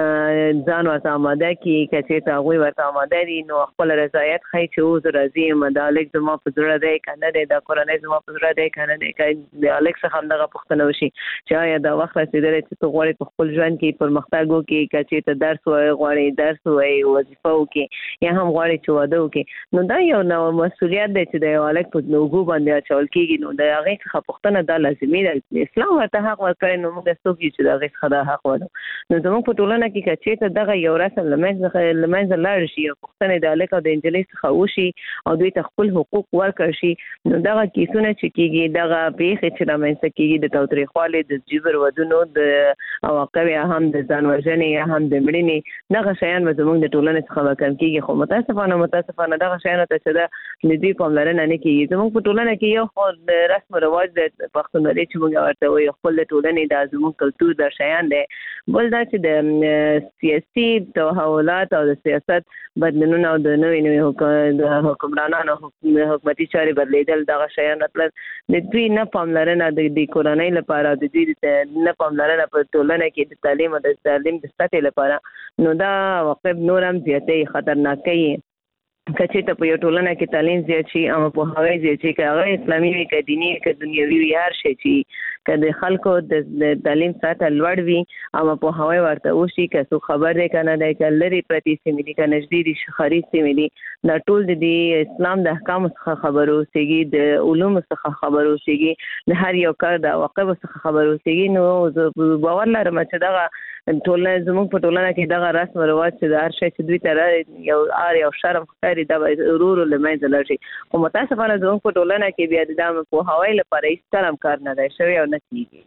ځان ورته آماده کړي که چې هغوی ورته آماده دي نو خپل رضایت ښایي چې اوس راځي د الک زما په زړه دی که نه دی دا کورنۍ زما په زړه دی که نه دی که د الک څخه همدغه پوښتنه وشي چې آیا دا وخت رسېدلی چې ته غواړې په خپل ژوند کې پرمختګ وکړي که چې ته درس غواړې درس ووایې وظیفه وکړي یا هم غواړې چې واده وکړي نو دا یو نو مسؤلیت دی چې د یو الک په اوږو باندې اچول کېږي نو د هغې څخه پوښتنه دا لازمي ده اسلام ورته حق ورکړی نو موږ څوک یو چې د هغې څخه دا حق ولرو نو زموږ په ټولنه کې که چېرته دغه یو رسم له منځه لاړ شي او پوښتنې د الک او د انجلۍ څخه وشي او دوی ته خپل حقوق ورکړل شي نو دغه کیسونه چې کېږي دغه پیښې چې رامنځته کېږي د تاوتریخوالي د جبر ودونو د عواقب یا هم د ځان وژنې یا هم د مړینې دغه شیان به زموږ د ټولنې څخه به کم کېږي خو متاسفانه دغه شیانو ته چې د دوی پاملرنه نه کېږي زموږ په ټولنه کې یو خو د رسم و رواج د پښتونولۍ چې موږ ورته وایو خپل د ټولنې دا زموږ کلتور دا شیان دی بل دا چې د سیاسي تحولات او د سیاست بدلونونه او د نوې حکمرانانو حکومتي چارې بدلیدل دغه شیان راتلل د دوی نه پاملرنه د کورنۍ لپاره د دوی نه پاملرنه په ټولنه کې د تعلیم او د تعلیم د سطحې لپاره نو دا عواقب نور هم زیاتې خطرناک کوي که چېرته په یو ټولنه کې تعلیم زیات شي او پوهاوی زیات شي که هغه اسلامي وي که دیني وي که دنیوي وي هر شی چې که د خلکو د تعلیم سطحه لوړ وي او پوهاوی ورته وشي که څوک خبر دی که نه دی که لرې پرتې سیمې دي که نږدې دي ښاري سیمې دي دا ټول د دې اسلام د احکامو څخه خبر اوسېږي د علومو څخه خبر اوسېږي د هر یو کار د عواقبو څخه خبر اوسېږي نو زه باور لرم چې دغه ټولنه زموږ په ټولنه کې دغه رسم و رواج چې د هر شی چې دوی ته یو عار یو شرم ښکاري دا به ورو ورو له منځه لاړ شي خو متاسفانه زموږ په ټولنه کې بیا د دغه پوهاوي لپاره هېڅ کله هم کار نه دی شوی او نه کېږي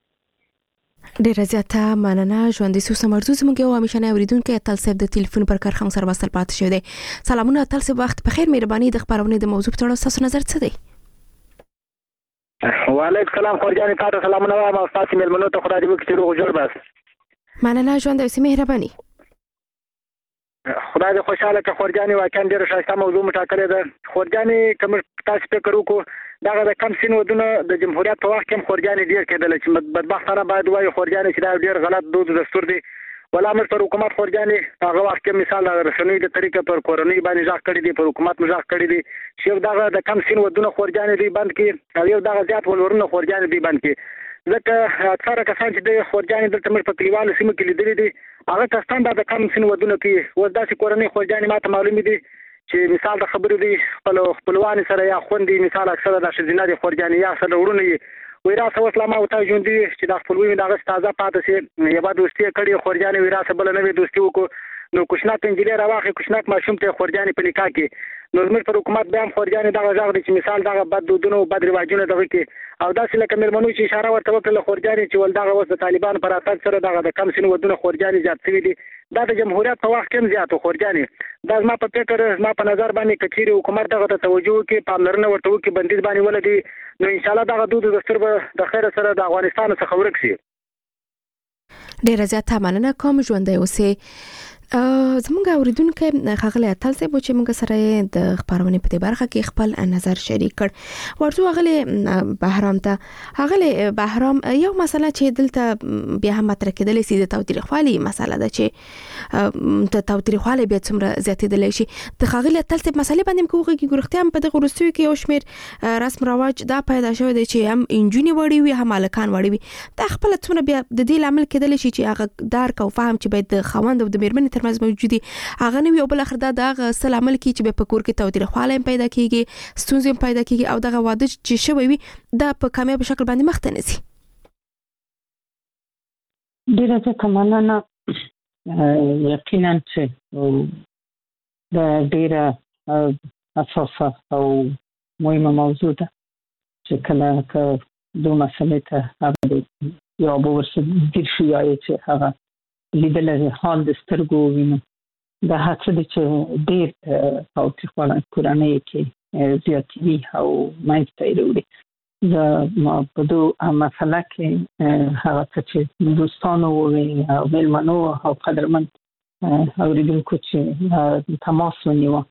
ډیره زیاته مننه ژوندۍ سوسه مرزو زموږ یو همیشنی اوریدونکی اتل صاحب د ټلیفون پر کارخانه سره وصل پاتې شوی دی سلامونه اتل صاحب وخت په خیر مهرباني د خبرونې د موضوع په اړه ستاسو نظر څه دی وعلیکم السلام خورجانې تاسو سلامونه وایم او ستاسو مېلمنو ته خدای دې وکړي چې روغ جوړ بس مننه ژوندۍ اوسې مهرباني خدای دې خوشاله کړه خورجانې واقعا ډېره ښایسته موضوع مو ټاکلې ده خورجانې که موږ تاسو فکر وکړو دغه د کم سن ودونه د جمهوریت په وخت کې هم خورجانې ډېر کېدلی چې بدبختانه باید ووایو خورجانې چې دا ډېر غلط دود دستور دی ولا موږ پر حکومت خورجانې هغه وخت کې مثال د رسنیو د طریقه پر کورنۍ باندې غږ کړی دی پر حکومت مو غږ کړی دی چې دغه د کم سن ودونه خورجانې دوی بند کړي او یو دغه زیات ولورونه خورجانې دوی بند کړي ځکه اکثره کسان چې د خورجانې دلته موږ په کلیوالو سیمو کې لیدلي دي هغه کسان دا د کم سن ودونه کوي اوس داسې کورنۍ خورجانې ماته معلومې دي چې مثال د خبرو دی خپلوانې سره یا خوندې مثال اکثره د ښځینه دي خورجانې یا سره وروڼه یې وایي راسه اوس لا ما ورته ژوندي چې دا خپلوي مې دغسې تازه پاتې شي یوه دوستي یې کړې خورجانې وایي راسه بله نوې دوستي وکړو نو کوشناک نجلۍ راواخلې کوشناک ماشوم ته یې خورجانې په نکاح کې نو زموږ پر حکومت بیا هم خورجانې دغه غږ دی چې مثال دغه بد دودونه او بد رواجونه دغه کې او داسې لکه مېلمنو چې اشاره ورته وکړله خورجانې چې ول دغه اوس د طالبانو په راتګ سره دغه د کم سن ودونه خورجانې زیات شوي دي دا د جمهوریت په وخت کې هم زیات و خورجانې دا زما په فکر زما په نظر باندې که چیرې حکومت دغه ته توجه وکړي پاملرنه ورته وکړي بندیز باندې ولګي نو انشاءالله دغه دود دستور به د خیره سره د افغانستان څخه ورک شي ډیره زیاته مننه کوم ژوندۍ اوسې زموږ اوریدونکو ښاغلی اتل صاحب چې موږ سره د خبرونې په دې برخه کې خپل نظر شریک کړ ورته غلې بهرام ته غلې بهرام یو مسله چې دلته بیا هم مطرح کېدلې سي د تاوتریخوالي مسله ده چې د تاوتریخوالي بیا څومره زیاتېدلی شي د ښاغلي اتل صاحب مسلې باندې هم کوږي ګورختیا هم په دغه وروستیو کې یو شمېر رسم رواج دا پیدا شوی دی چې هم انجونې وړي وي هم هلکان وړي وي دا خپله څومره بیا د دې لامل کېدلی شي چې هغه درک او فهم چې باید د خاوند او د مېرمنې ترمنځ موجودي هغه نه وي او بل اخر دا دغه څه لامل کیږي چې په کور کې تاوتریخوالی هم پیدا کیږي ستونزې هم پیدا کیږي او دغه واده چې شوی وي دا په کامیاب شکل باندې مخ ته نه ځي ډېره زیاته مننه یقینا چې دا ډېره حساسه او مهمه موضوع ده چې کله دو مسئلې ته هغه یا به ورسره ځیر شي یا چې هغه لیدل حال د سترګو وینو دا هڅه ده چې ډېر تاوتریخوالی کورنۍ کې زیاتوي او منځته وروړي. ما په دوه مسله کې هغه چې دوستانو او مېلمنو او قدرمن اوریدونکو چې تماس ونیو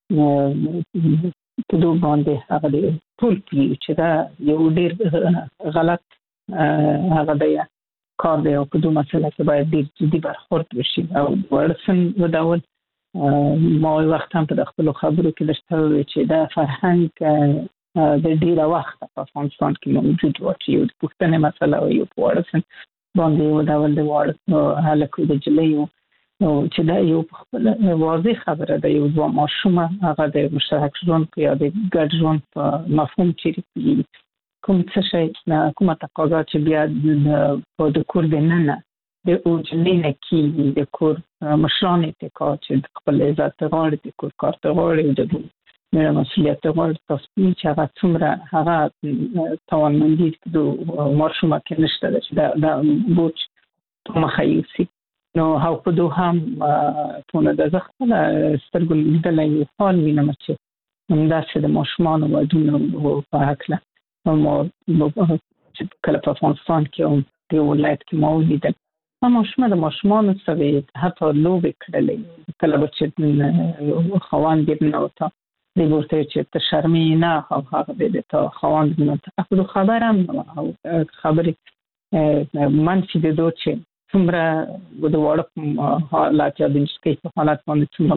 په دوه باندې هغه ټول چې دا یو ډېر غلط هغه دی کار دی او په دوه مسله کې باید ډېر جدي برخورد وشي او ورسن وداول ما وخت هم په خپل خبرو کې درته وی چې دا فرهنګ د ډېر وخت په افغانستان کې موجود و چې یو پښتنه مسله او یو ورسن باندې وداول د وړ هلکو د جلیو او چې دا یو خپل واضح خبره ده یو ځوان ماشومه هغه د مشترک ژوند په یا د ګډ ژوند په مفهوم چې کوم څه شي کومه تقاضا چې بیا د کور د ننه د اوجلینه کې د کور مشرانې ته کار چې خپل عزت غواړي د کور کار ته غواړي د مېره مسؤلیت غواړي تاسو چې هغه څومره هغه توانمندي د ماشومه کې نشته چې دا بوج په مخایوسي نو هاو په دوه هم ټول د ځخله سترګو لیدلای حال وینم چې همداسې د ماشومان او ودونو په حقله نو چې کله په افغانستان کې په ولایت کې ما ولیدل ماشومان د ماشومان سره حتی لوبې کړلې کله چې خوان دې نه وته د ورته چې ته شرمې نه هغه دې ته خوان دې نه ته خبرم او خبرې منفي د دوه چې څومره د وړو حالات یا د نشکې په حالات باندې څومره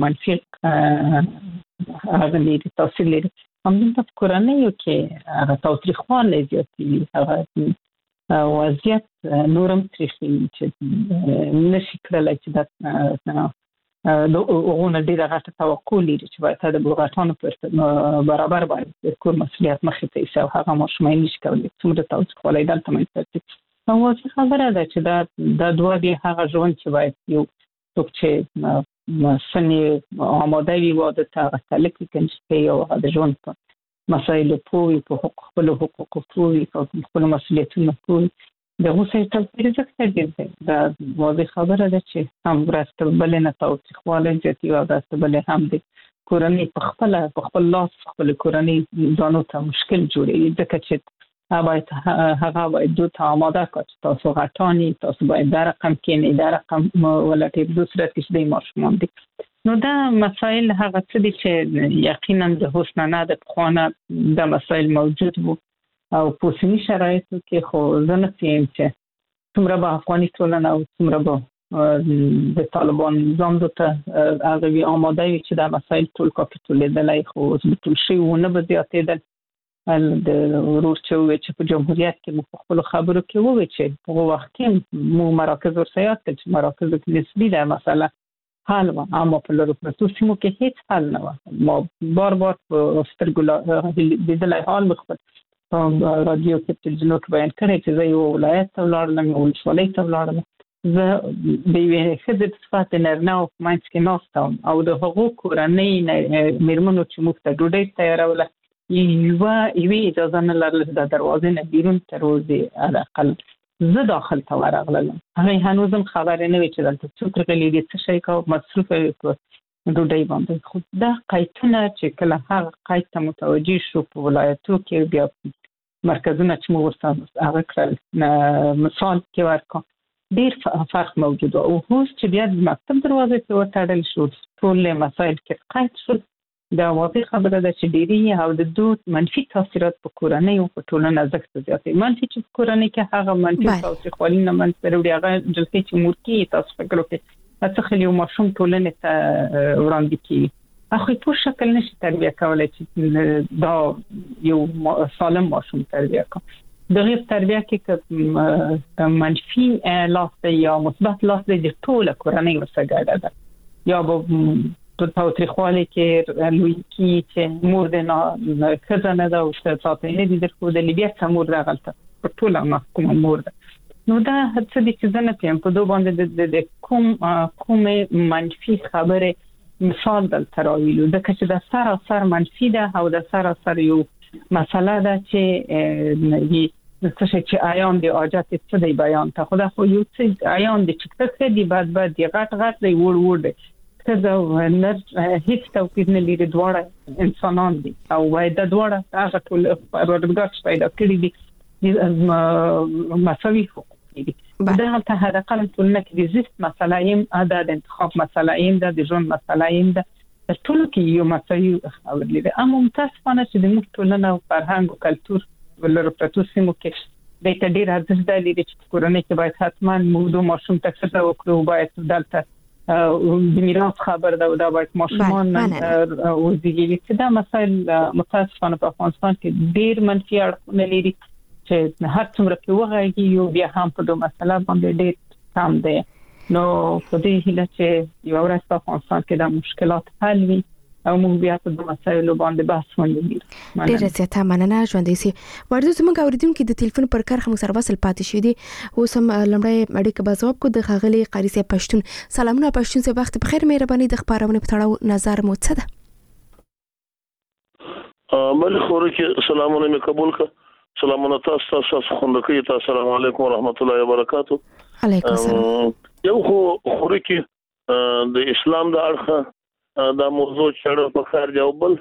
منفي هغه لري تاثیر لري همدلته په کورنیو کې هغه تاوتریخوالی زیاتوي هغه وضعیت نورم تریخي چې نشي کړلی چې دا د هغونه ډېره غټه توقع لري چې باید د بلغټانو په برابر باید د کور مسؤلیت مخې ته ایسي او هغه ماشومان نشي کولی څومره تاوتریخوالی دلته منځته واضح خبره ده چې دا دوه دی هغه ژوند چې باید یو څوک چې سنې آماده وي واده ته هغه تلک کنجپی او د ژوند په مسایلو پوهی په خپلو حقوقو پوهی په خپلو مسؤلیتونو پوهی د غوسه توپیر ځکه ډېر دی دا واضح خبره ده چې هم ورسته بلې نه تاوتریخوالی زیاتوي او ورسته بلې هم د کورنۍ په خپل لاس خپل کورنۍ ځانو ته مشکل جوړوي ځکه چې هغه باید دو تا آماده کړ تاسو غټانی تاسو باید در رقم کې در رقم ولټي د صورت کې د ماشومان دي نو دا مسائل هغه څه دي چې یقینا د حسن نه د خوانه د مسائل موجود وو او په سنی شرایطو کې خو زنه سیم چې څومره به افغاني ټولنه او څومره به د طالبان نظام ته هغه وی آماده وي چې دا مسائل ټول کاپیټول دلای خو ټول شی ونه به زیاتېدل د ورور چې په جمهوریت کې مو خپل خبرو کې وویل چې په وخت کې مو مراکز ورسېات چې مراکز کې نسبی ده مسله حل و اما په لورو پرتو سیمو کې هیڅ حل نه و ما بار په سترګو د دلای حال مخبر په رادیو کې تلویزیون کې بیان کړی چې زه یو ولایت ته ولاړم او ولسوالۍ ته ولاړم زه د یوې ښځې صفات نرنه او منځ کې ناستم او د هغو کورنۍ مېرمنو چې موږ ته ډوډۍ تیاروله یوه اجازه نه لرله د دروازې نه بیرون تر ورځې حداقل زه داخل ته ورغلم هغې هنوزم خبرې نه وي چې دلته څوک راغلي دي څه شی کوه مصروف په ډوډۍ باندې خو دا قیدونه چې کله هغه قید ته متوجه شو په ولایتو کې بیا مرکزونه چې موږ ورته هغه کړل مثال کې ورکړم ډېر فرق موجود او اوس چې بیا د مکتب دروازې ته وتړل شو ټول مسایل کې قید شول دا واضح خبره ده چې ډېری او د دوه منفي تاثیرات په کورنۍ او په ټولنه ځکه زیاتې منفي چې په کورنۍ کې هغه منفي تاثیرات نه منځته وړي هغه جلسې چې مورکي تاسو فکر وکړئ څه خلی یو ماشوم ټولنې ته وړاندې کیږي اخو په شکل نشي تربیه کولای چې دا یو سالم ماشوم تربیه کوي دغه تربیه کې منفي لاس یا مثبت لاس د ټول کورنۍ ورسره ده یا به په تاوتریخوالی کې لوی کی چې مور د نه خزانه ده او ستاسو نه دي درکو د لیبیا څخه مور راغلته په ټول محکومه مور ده نو دا څه دي چې زنه پم په دوه باندې د کوم منفي خبره مثال دل تراویلو د کچې د سر منفي ده او د سر یو مسله ده چې چې آیان دی آجات څه دی بیان ته خدا خو یو څه آیان دی چې څه دی بعد دی غټ دی ور دی ښځه او نر هیڅ توپیر نه لري، دواړه انسانان دي او باید دواړه هغه ټول پروردګار پیدا کړی دي مساوي حقوق دي. دا ته هر اقل ټولنه کې د زیست مسله ایم د انتخاب مسله ایم د ژوند مسله ایم د ټول کې یو مساوي خبر لري. اما متاسفانه چې د موږ ټولنه او فرهنګ او کلچر ولر پروتو سیمو کې د ډېر ارزښت لري چې کورنۍ کې باید حتما موږ ماشوم ته څه وکړو، باید دلته د میراث خبر دا باید ماشومان وزګي چې دا مسایل متاسفانه په افغانستان کې ډېر منفي اړخونه لري چې هر څومره کې وغږی یو بیا هم په دوه مسله باندې ډېر کم دی. نو په دې هیله چې یو ورځ په افغانستان کې د مشکلات حل وي او موږ بیا په دوه مسایلو باندې بحث وکړو. ډیره زیاته مننه ژوندۍ سي. ورته زموږ اوریدونکو د ټلیفون پر کارخه مو سره وصل پاتې شوی دی. اوس هم لمړی اړیکه به جواب کو د خاغلی قاری صاحب پښتون. سلامونه پښتون صاحب، وخت بخیر، مهرباني د خبرونه په تړاو نظر مو څه ده؟ ملک خورکی سلامونه مې قبول ک. سلامونه تاسو خوندکې تاسو السلام علیکم ورحمت الله وبرکاتہ. علیکم السلام. یو خورکی د اسلام د اړخه دا موضوع چړ په خار دی او بل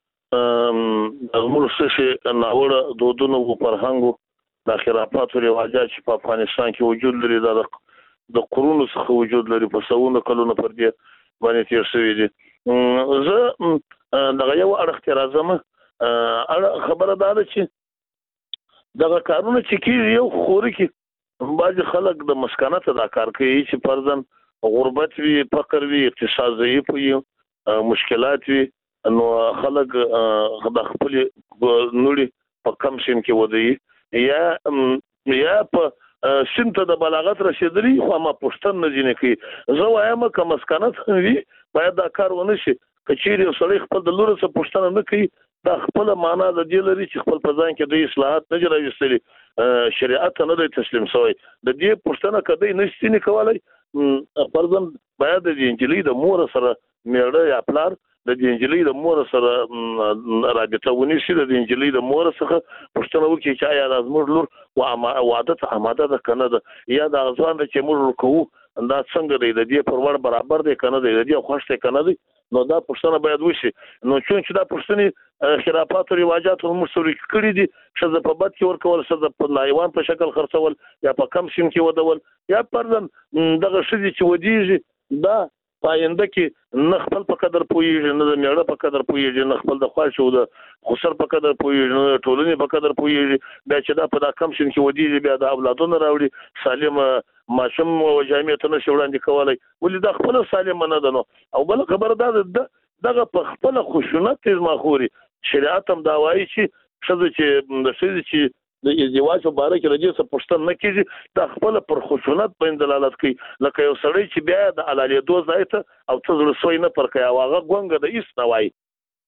موږ څه ناوړه دودونو او فرهنګو د خرافاتو رواجات چې په افغانستان کې وجود لري د قرونو څخه وجود لري په سوونه کلونه پر دې باندې تیر شوی دي. زه دغه یو اړخ راځم. خبره ده چې دغه کارونه چې کیږي یو خورکی بعض خلک د مسکنات دا کار کوي چې فرضاً غربت وي، فقر وي، اقتصاد ضعیف وي، مشکلات وي، نو خلک د خپل نوري په کم سن کې ودی یا په سن ته د بلاغت رسیدلی خو ما پښتن نه جنې کوي. زه وایم که مسکنات وي باید دا کار ونه شي. کچېری سړی خپل د لور څخه پښتنه نه کوي دا خپل معنا د دې لري چې خپل په ځان کې د اصلاحات نه جوړوي، شریعت نه دی تسلیم شوی. د دې پښتنه کدی نشي نه کولای. فرضاً باید د انجلۍ د مور سره میړه یا پلار د انجلۍ د مور سره رابطه ونیسي، د انجلۍ د مور څخه پښتنه وکړي چې آیا زموږ لور او عادت آماده ده کنه ده یا د ځوان چې موږ کوو دا څنګه دی، د دې پر وړ برابر دی کنه دی، د دې خوښ دی کنه دی. نو دا پښتنه باید وشي. نو چې دا پښتني خرافات او رواجات موږ سوري کړی دي چې په بد کې ورکول، چې په نایوان په شکل خرڅول یا په کم سیم کې ودول یا پردن دغه شدي چې ودیږي دا پاینده کې نه خپل په قدر پويږي، نه د میړه په قدر پويږي، نه خپل د خواښ او د خسر په قدر پويږي، نه ټولنې په قدر پويږي. بیا چې دا په کم سیم کې ودیږي بیا د اولادونو راوړي سالم ماشوم او جامعه ته نشي وړاندې کولای، ولې دا خپل سالم نه ده. نو او بل خبر ده دغه په خپل خشونت تیز ماخوري شریعت هم دا وایي چې د ازدواج په اړه کې راځي چې پښتون نه کیږي دا خپل پر خشونت باندې دلالت کوي. لکه یو سړی چې بیا د علالیه دوه ځای ته او څه زړه سوی نه پر کوي او هغه ګونګه د ایست نه وایي.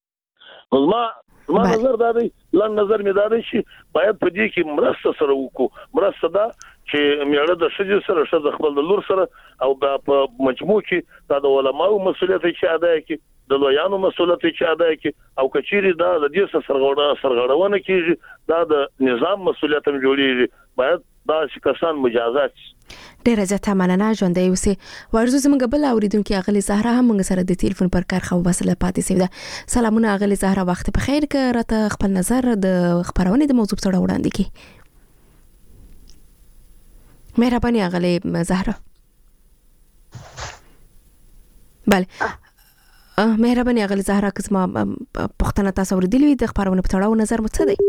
ما نظر دا دی، لن نظر می دا دی چې باید په دې کې مرسته سره وکړو. مرسته دا چې میړه د ښځې سره ښځه خپل د لور سره او په مجموع کې دا د علماو مسؤلیت چې ادا کړي، د لویانو مسؤلیت چې ادا کړي او کچېری دا د دې سرغړونه کیږي دا د نظام مسؤلیت هم جوړیږي. باید دا کسان مجازات. ډیره زیاته مننه ژوندۍ اوسئ. ورزو زموږ بل اوریدونکو اغلی زهرا هم موږ سره د ټلیفون پر کارخه وصله پاتې شوې ده. سلامونه اغلی زهرا، وخت په خیر، که راته خپل نظر د خبرونه د موضوع سره وړاندې کړئ. مهرباني اغلی زهرا. بله مهرباني اغلی زهرا، که زما پښتنه تاسو اوریدلې د خبرونه په تړاو نظر مو څه دی؟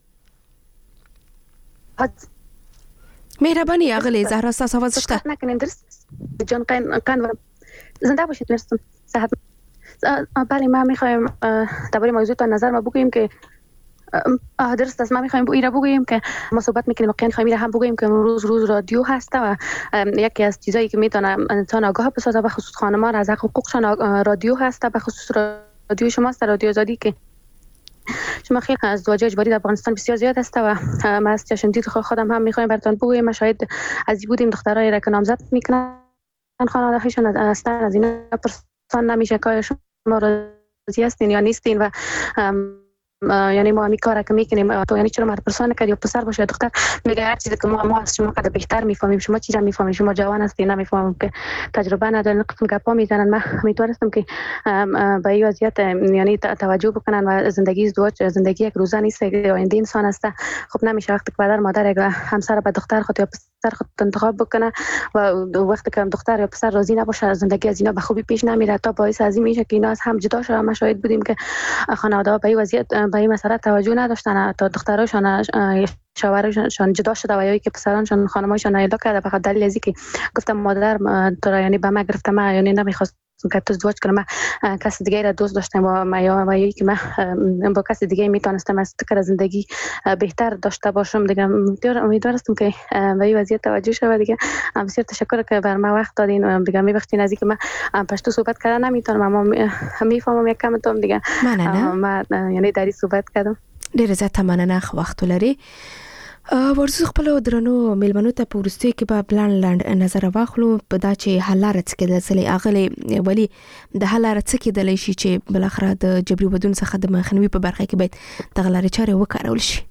مهربانی اغلی زهرا، تاسو आवाज شته؟ نکنیم درست جان قنور زنده باشید. مرسی صاحب. بله ما میخوایم درباره موضوع تا نظر ما بگوییم که درست است. ما میخوایم ایرا بگوییم که ما صحبت میکنیم واقعا میخوایم ایرا هم بگوییم که روز رادیو هست و یکی از چیزایی که میتونه انسان آگاه بسازه به خصوص خانم‌ها از حقوقشان رادیو هست، به خصوص رادیو شماست، رادیو آزادی که شما خیلی ازدواج اجباری در افغانستان بسیار زیاد است و ما از چشم دید خودم هم میخوایم براتون بگویم. ما شاید از بودیم دخترای را که نامزد میکنن خانواده‌هاشون اصلا از اینا پرسان نمیشه که شما راضی هستین یا نیستین و یعنی ما کار که میکنیم تو یعنی چرا مرد پرسان کردی و پسر باشه دختر میگه هر چیزی که ما از شما قد بهتر میفهمیم شما چیزا میفهمید شما جوان هستی نمیفهمم که تجربه ندارین قسم گپا میزنن من میتونستم که به این وضعیت یعنی توجه بکنن و زندگی ازدواج زندگی یک روزه نیست آینده انسان است. خب نمیشه وقتی که پدر مادر یک همسر به دختر خود یا پسر خود انتخاب بکنه و وقتی که دختر یا پسر راضی نباشه زندگی از اینا به خوبی پیش نمیره تا باعث از این میشه که اینا از هم جدا شدن. ما شاهد بودیم که خانواده به این وضعیت به این مسئله توجه نداشتن تا دختراشون شوهرشون جدا شده و یا که پسرانشون خانمایشون ایدا کرده به دلیل از اینکه گفتم مادر تو را یعنی به ما گرفته ما یعنی نمیخواست که تو ازدواج کنم کس دیگه را دوست داشتم و ما یا که من با کس دیگه میتونستم از فکر زندگی بهتر داشته باشم دیگه. امیدوارم که به این وضعیت توجه شه دیگه. بسیار تشکر که بر ما وقت دادین دیگه. میبختین از اینکه من پشتو صحبت کردن نمیتونم اما میفهمم یک کم تام دیگه ما یعنی داری صحبت کردم. ډېر زیاته مننه وخت لري. ورزو خپل درنو میلمنو ته پورسته کې به لاند نظر واخلو په دا چې حلاره څه کېدل سلی اغلی ولی د حلاره څه کېدل شي چې بل اخر د جبري ودون څخه د مخنیوي په برخه کې باید تغلاري چاره وکړول شي.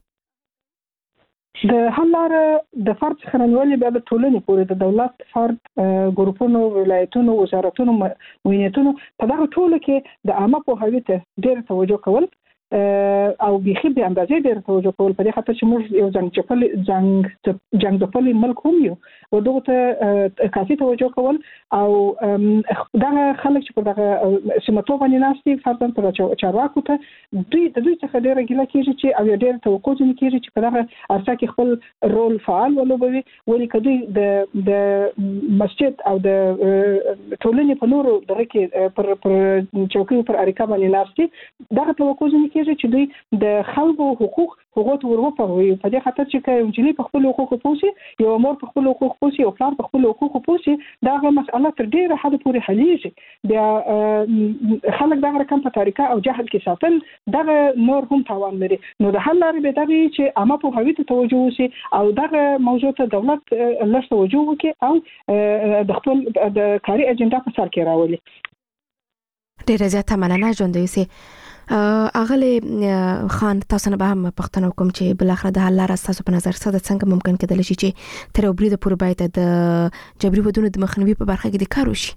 د حلاره د فرد خرنولي به د ټولنې پورې د دولت فرد ګروپونو ولایتونو وزارتونو موینتونو په دغه ټولو کې د عامه پوهاوي ته ډېر توجه کول او بيخي به اندازې ډېر توجه کول په دې خاطر چې موږ یو جنگ ځپلي ملک هم یو او دغه ته کافي توجه کول او دغه خلک چې په دغه سیمټو باندې ناشتي فرضاً تر چارواکو ته دوی څخه ډېر ګیله کېږي چې او ډېر توقع ځنې کېږي چې په دغه اساس کې خپل رول فعال ولوبوي ولې کدی د مسجد او د ټولنې په نورو دغه کې پر چوکۍ پر اړیکه باندې ناشتي دغه توقع ځنې چې دوی د خلکو حقوق وروپوي په دې خاطر چې کوم چې په خپل حقوق پوسي یو مور په خپل حقوق پوسي او پلار په خپل حقوق پوسي دا مسله تر ډیره حد پورې حلیږي. بیا خلک دا رقم په طریقه او جهل کې ساتل دغه نور هم تاوان لري. نو د حل لري به دغه چې عامه پوهاوي ته توجه وشي او دغه موضوع ته دولت لږ توجه وکړي او د خپل د کاري اجنډا په سر کې راولي. ډیره زیاته مننه ژوند یوسي اغلی خان تاسو نه به هم پښتنو کوم چې بل اخر د حل لار تاسو په نظر څه د څنګه ممکن کېدل شي چې تر اوبري د پور باید د جبري ودونو د مخنیوي په برخه کې د کار وشي.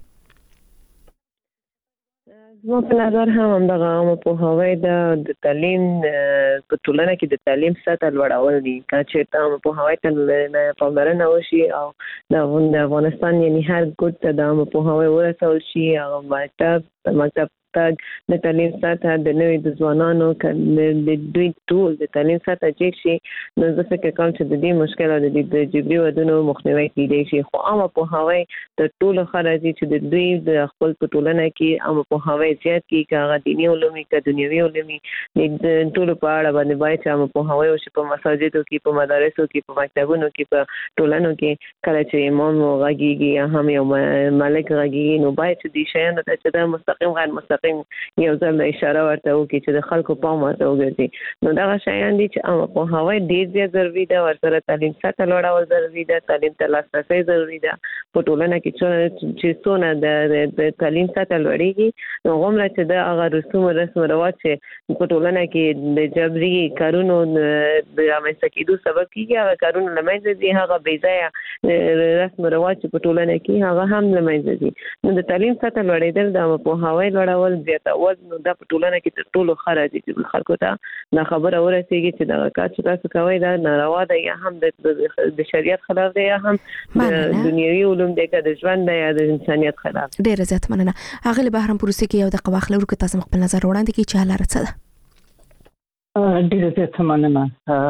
زما په نظر هم دغه عامه پوهاوی د تعلیم په ټولنه کې د تعلیم سطح لوړول دي چې عامه پوهاوی ته پاملرنه وشي او د افغانستان یعنی هر ګوټ ته د عامه پوهاوی ورسول شي او مکتب د تعلیم سطح د نوې د ځوانانو د دوی ټول د تعلیم سطح چې شي نو زه فکر کوم چې د دې مشکل او د جبري ودونو مخنیوی کېدای شي. خو عامه پوهاوی د ټولو خراجي چې د دوی د خپل په ټولنه کې عامه پوهاوی زیات کی کاغه دیني علوم کې دنیوي علوم د ټولو په اړه باندې باید عامه پوهاوی او په مساجدو کې په مدارسو کې په مکتبونو کې په ټولنو کې کله چې امام غږیږي هم یو ملک غږیږي نو باید چې دي شیان ته چې د مستقیم غیر مستقیم یو ځل اشاره ورته وکړي چې د خلکو پام ورته وګرځي. نو دا شیان دي چې عامه پوهاوی ډېر زیات ضروري ده ورسره تعلیم سطح لوړول ضروري ده تعلیم ته لاسرسی ضروري ده په ټولنه کې چې څونه د تعلیم سطح لوړېږي نو غومره چې د هغه رسم رواج چې په ټولنه کې د جبري کارونو د رامنځته کېدو سبب کېږي هغه کارونه له منځه ځي هغه بې ځایه رسم رواج چې په ټولنه کې هغه هم له منځه ځي. نو د تعلیم سطح لوړېدل د عامه پوهاوی لوړول زیاتول نو دا په ټولنه کې تر ټولو خره دي چې خلکو ته دا خبره ورسېږي چې دا کار چې تاسو کوئ دا ناروا ده یا هم د شریعت خلاف دی یا هم د دنیوي علوم دی که د ژوند دی یا د انسانیت خلاف. ډېره زیات مننه. اغلی بهرام پروسې کې یو د قواخل ورکو تاسو خپل نظر وړاندې کړئ چې حل څه ده. ډېره زیات مننه.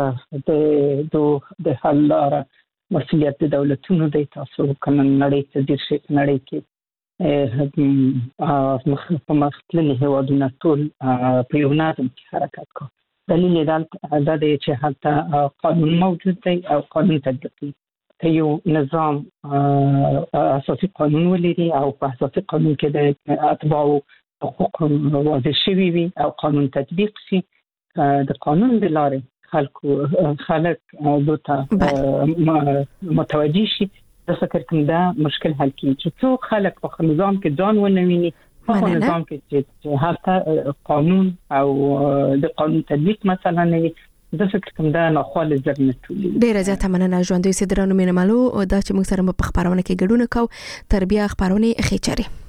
د حل لاره مسؤلیت د دولتونو دی. تاسو کنه نړۍ ته ډېر شي نړۍ کې په مختلفو هیوادونو ټول په یو نظم کې حرکت کوي. دلیل دا دی چې هلته قانون موجود دی او قانون تطبیق دی. یو نظام اساسي قانون ولري او په اساسي قانون کې د اتباع حقوق واضح شوي وي او قانون تطبیق شي. د قانون د لارې خلک دوته متوجه شي. زه فکر کوم دا مشکل حل کیږي چې څو خلک په نظام کې ځان ونه ویني په نظام کې چې حتی قانون او د قانون تطبیق مثلا نه د فکر کوم دا نه خالص ځنه ټولې ډیره زیاته مننه ژوندوي سیدرانو مینمالو دا چې موږ سره په خبرونه کې ګډون کو تربیه خبرونه خېچري